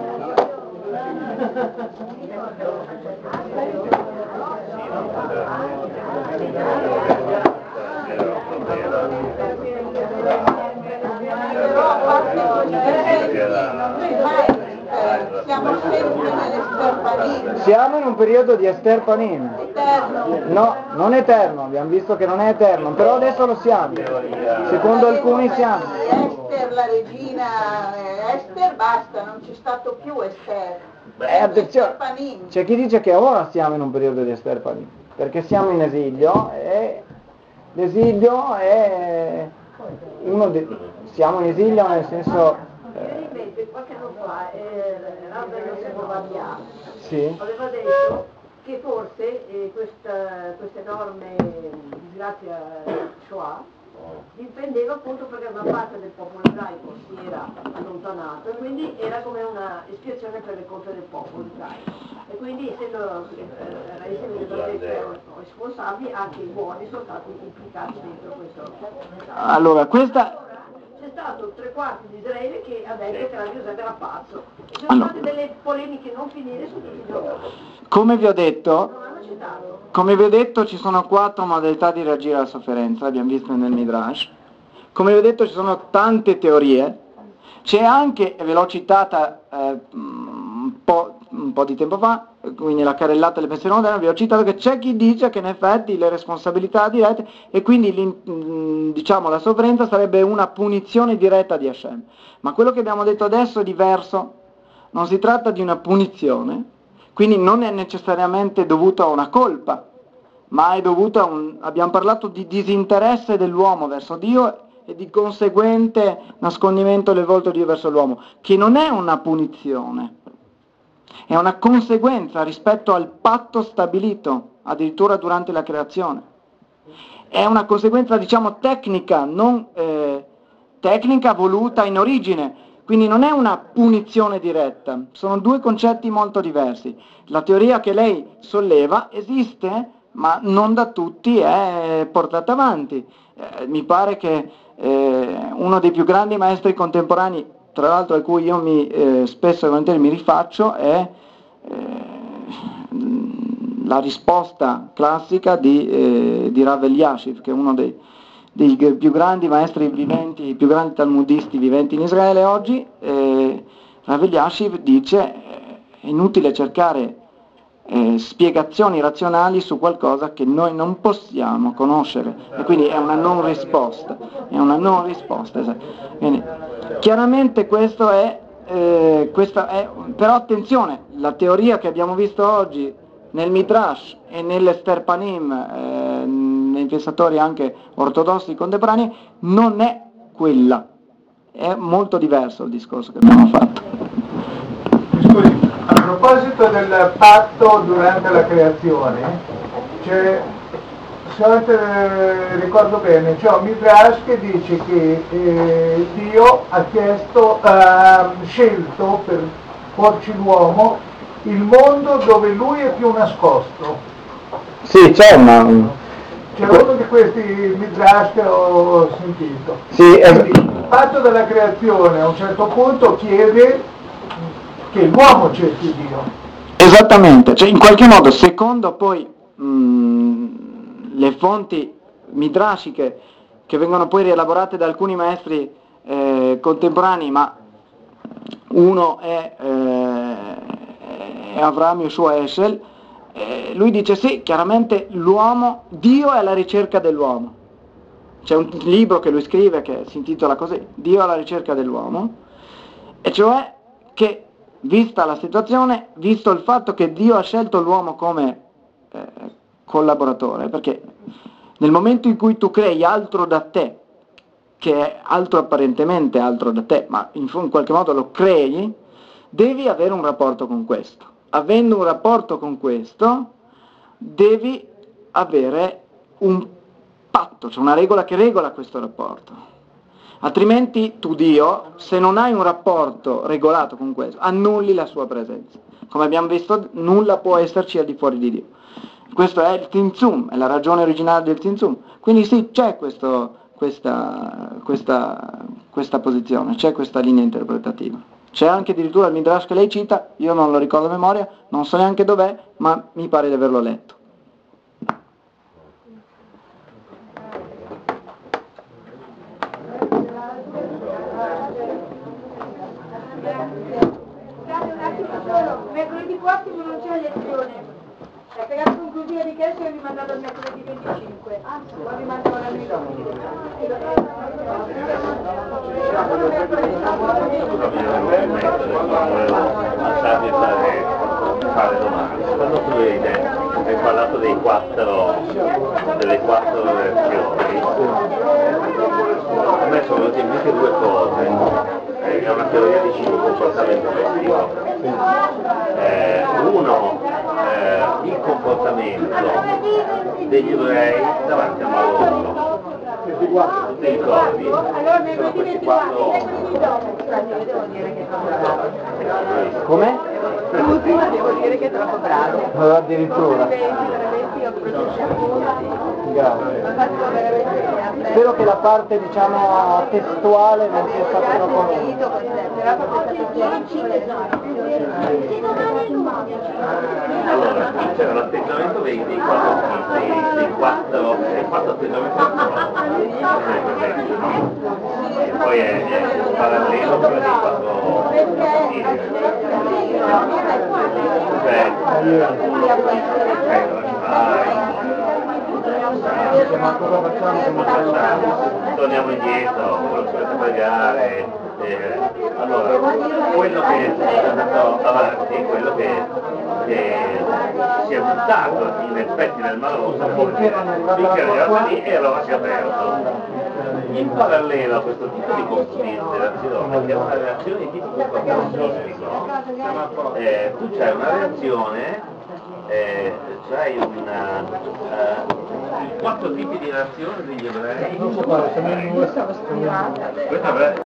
Siamo sempre nell'ester panim. Siamo in un periodo di Ester Panim. Eterno. No, non eterno, abbiamo visto che non è eterno, però adesso lo siamo. Secondo alcuni siamo. Ester, la regina eh, Ester, basta, non c'è stato più Ester. Eh, attenzione, Ester panim. c'è chi dice che ora siamo in un periodo di Ester Panim, perché siamo in esilio e l'esilio è uno de... siamo in esilio nel senso... Ieri invece, qualche anno fa, eh, Rabbi Yosef Ovadia Sì? aveva detto che forse eh, questa, questa enorme disgrazia Shoah dipendeva appunto perché una parte del popolo ebraico si era allontanato e quindi era come una espiazione per le colpe del popolo ebraico. E quindi essendo eh, raissimi responsabili, anche i buoni sono stati implicati dentro questo. Allora, questa... C'è stato tre quarti di Israele che ha detto che Rabbi Yosef era pazzo. E sono Allora. state delle polemiche non finite su tutti i giorni. Come vi ho detto, Non hanno citato. come vi ho detto ci sono quattro modalità di reagire alla sofferenza, abbiamo visto nel Midrash. Come vi ho detto ci sono tante teorie, c'è anche, e ve l'ho citata eh, un, po', un po' di tempo fa, quindi la carrellata del pensiero moderno, vi ho citato che c'è chi dice che in effetti le responsabilità dirette e quindi diciamo la sofferenza sarebbe una punizione diretta di Hashem. Ma quello che abbiamo detto adesso è diverso, non si tratta di una punizione, quindi non è necessariamente dovuto a una colpa, ma è dovuto a un, abbiamo parlato di disinteresse dell'uomo verso Dio e di conseguente nascondimento del volto di Dio verso l'uomo, che non è una punizione, è una conseguenza rispetto al patto stabilito, addirittura durante la creazione. È una conseguenza, diciamo, tecnica, non eh, tecnica voluta in origine, quindi non è una punizione diretta, sono due concetti molto diversi. La teoria che lei solleva esiste, ma non da tutti è portata avanti. Eh, mi pare che eh, uno dei più grandi maestri contemporanei, tra l'altro a cui io mi, eh, spesso e volentieri mi rifaccio, è eh, la risposta classica di, eh, di Rav Eliashiv, che è uno dei, dei più grandi maestri viventi, i più grandi talmudisti viventi in Israele oggi. eh, Rav Eliashiv dice è inutile cercare eh, spiegazioni razionali su qualcosa che noi non possiamo conoscere, e quindi è una non risposta, è una non risposta. Quindi, chiaramente questo è, eh, questa è, però attenzione, la teoria che abbiamo visto oggi nel Midrash e nell'Ester Panim, eh, nei pensatori anche ortodossi contemporanei, non è quella, è molto diverso il discorso che abbiamo fatto. Scusi, a proposito del patto durante la creazione, c'è, se ricordo bene, c'è un Midrash che dice che eh, Dio ha chiesto, ha scelto per porci l'uomo il mondo dove lui è più nascosto. Sì, c'è una... C'è uno di questi Midrash che ho sentito. Sì, è... Quindi, il patto della creazione a un certo punto chiede che l'uomo cerchi Dio. Esattamente, cioè in qualche modo, secondo poi mh, le fonti midrashiche che vengono poi rielaborate da alcuni maestri eh, contemporanei, ma uno è, eh, è Avraham Yoshua Eshel, eh, lui dice sì, chiaramente l'uomo, Dio è alla ricerca dell'uomo. C'è un libro che lui scrive che si intitola così, Dio alla ricerca dell'uomo, e cioè che vista la situazione, visto il fatto che Dio ha scelto l'uomo come eh, collaboratore, perché Nel momento in cui tu crei altro da te, che è altro apparentemente altro da te, ma in, in qualche modo lo crei, devi avere un rapporto con questo. Avendo un rapporto con questo, devi avere un patto, cioè una regola che regola questo rapporto. Altrimenti tu, Dio, se non hai un rapporto regolato con questo, annulli la sua presenza. Come abbiamo visto, nulla può esserci al di fuori di Dio. Questo è il Tzimtzum, è la ragione originale del Tzimtzum. Quindi sì, c'è questo, questa, questa, questa posizione, c'è questa linea interpretativa. C'è anche addirittura il Midrash che lei cita, io non lo ricordo a memoria, non so neanche dov'è, ma mi pare di averlo letto. Mercoledì prossimo non c'è lezione. La pregata conclusiva di Kesher è rimandata al mercoledì venticinque. Anzi, poi rimandano la lasciarmi fare, fare domande. Quando tu hai, hai parlato dei quattro, delle quattro versioni, a me sono venute in mente due cose. È una teoria di comportamento effettivo. Eh, uno, eh, il comportamento degli ebrei davanti al Mar Rosso. Tu ti ricordi? Sono questi quattro. Come? L'ultima devo dire che è troppo bravo. No, addirittura. Grazie. Spero che la parte, diciamo, testuale non sia stata troppo Allora, c'era l'atteggiamento dei, dei quattro dei, dei quattro dei quattro atteggiamenti e poi è, è parallelo quello dei quattro cioè Ma cosa facciamo? come facciamo? Torniamo indietro, quello che dovete pagare. Eh, allora, quello che è andato avanti è quello che, che si è buttato in effetti nel Mar Rosso finché arrivava lì e allora si è aperto. In parallelo a questo tipo di considerazione, che è una reazione di tipo comportamistico, eh, tu c'hai una reazione, eh, c'hai una, uh, quattro tipi di reazione degli ebrei. Non so fare, se mi- Questo è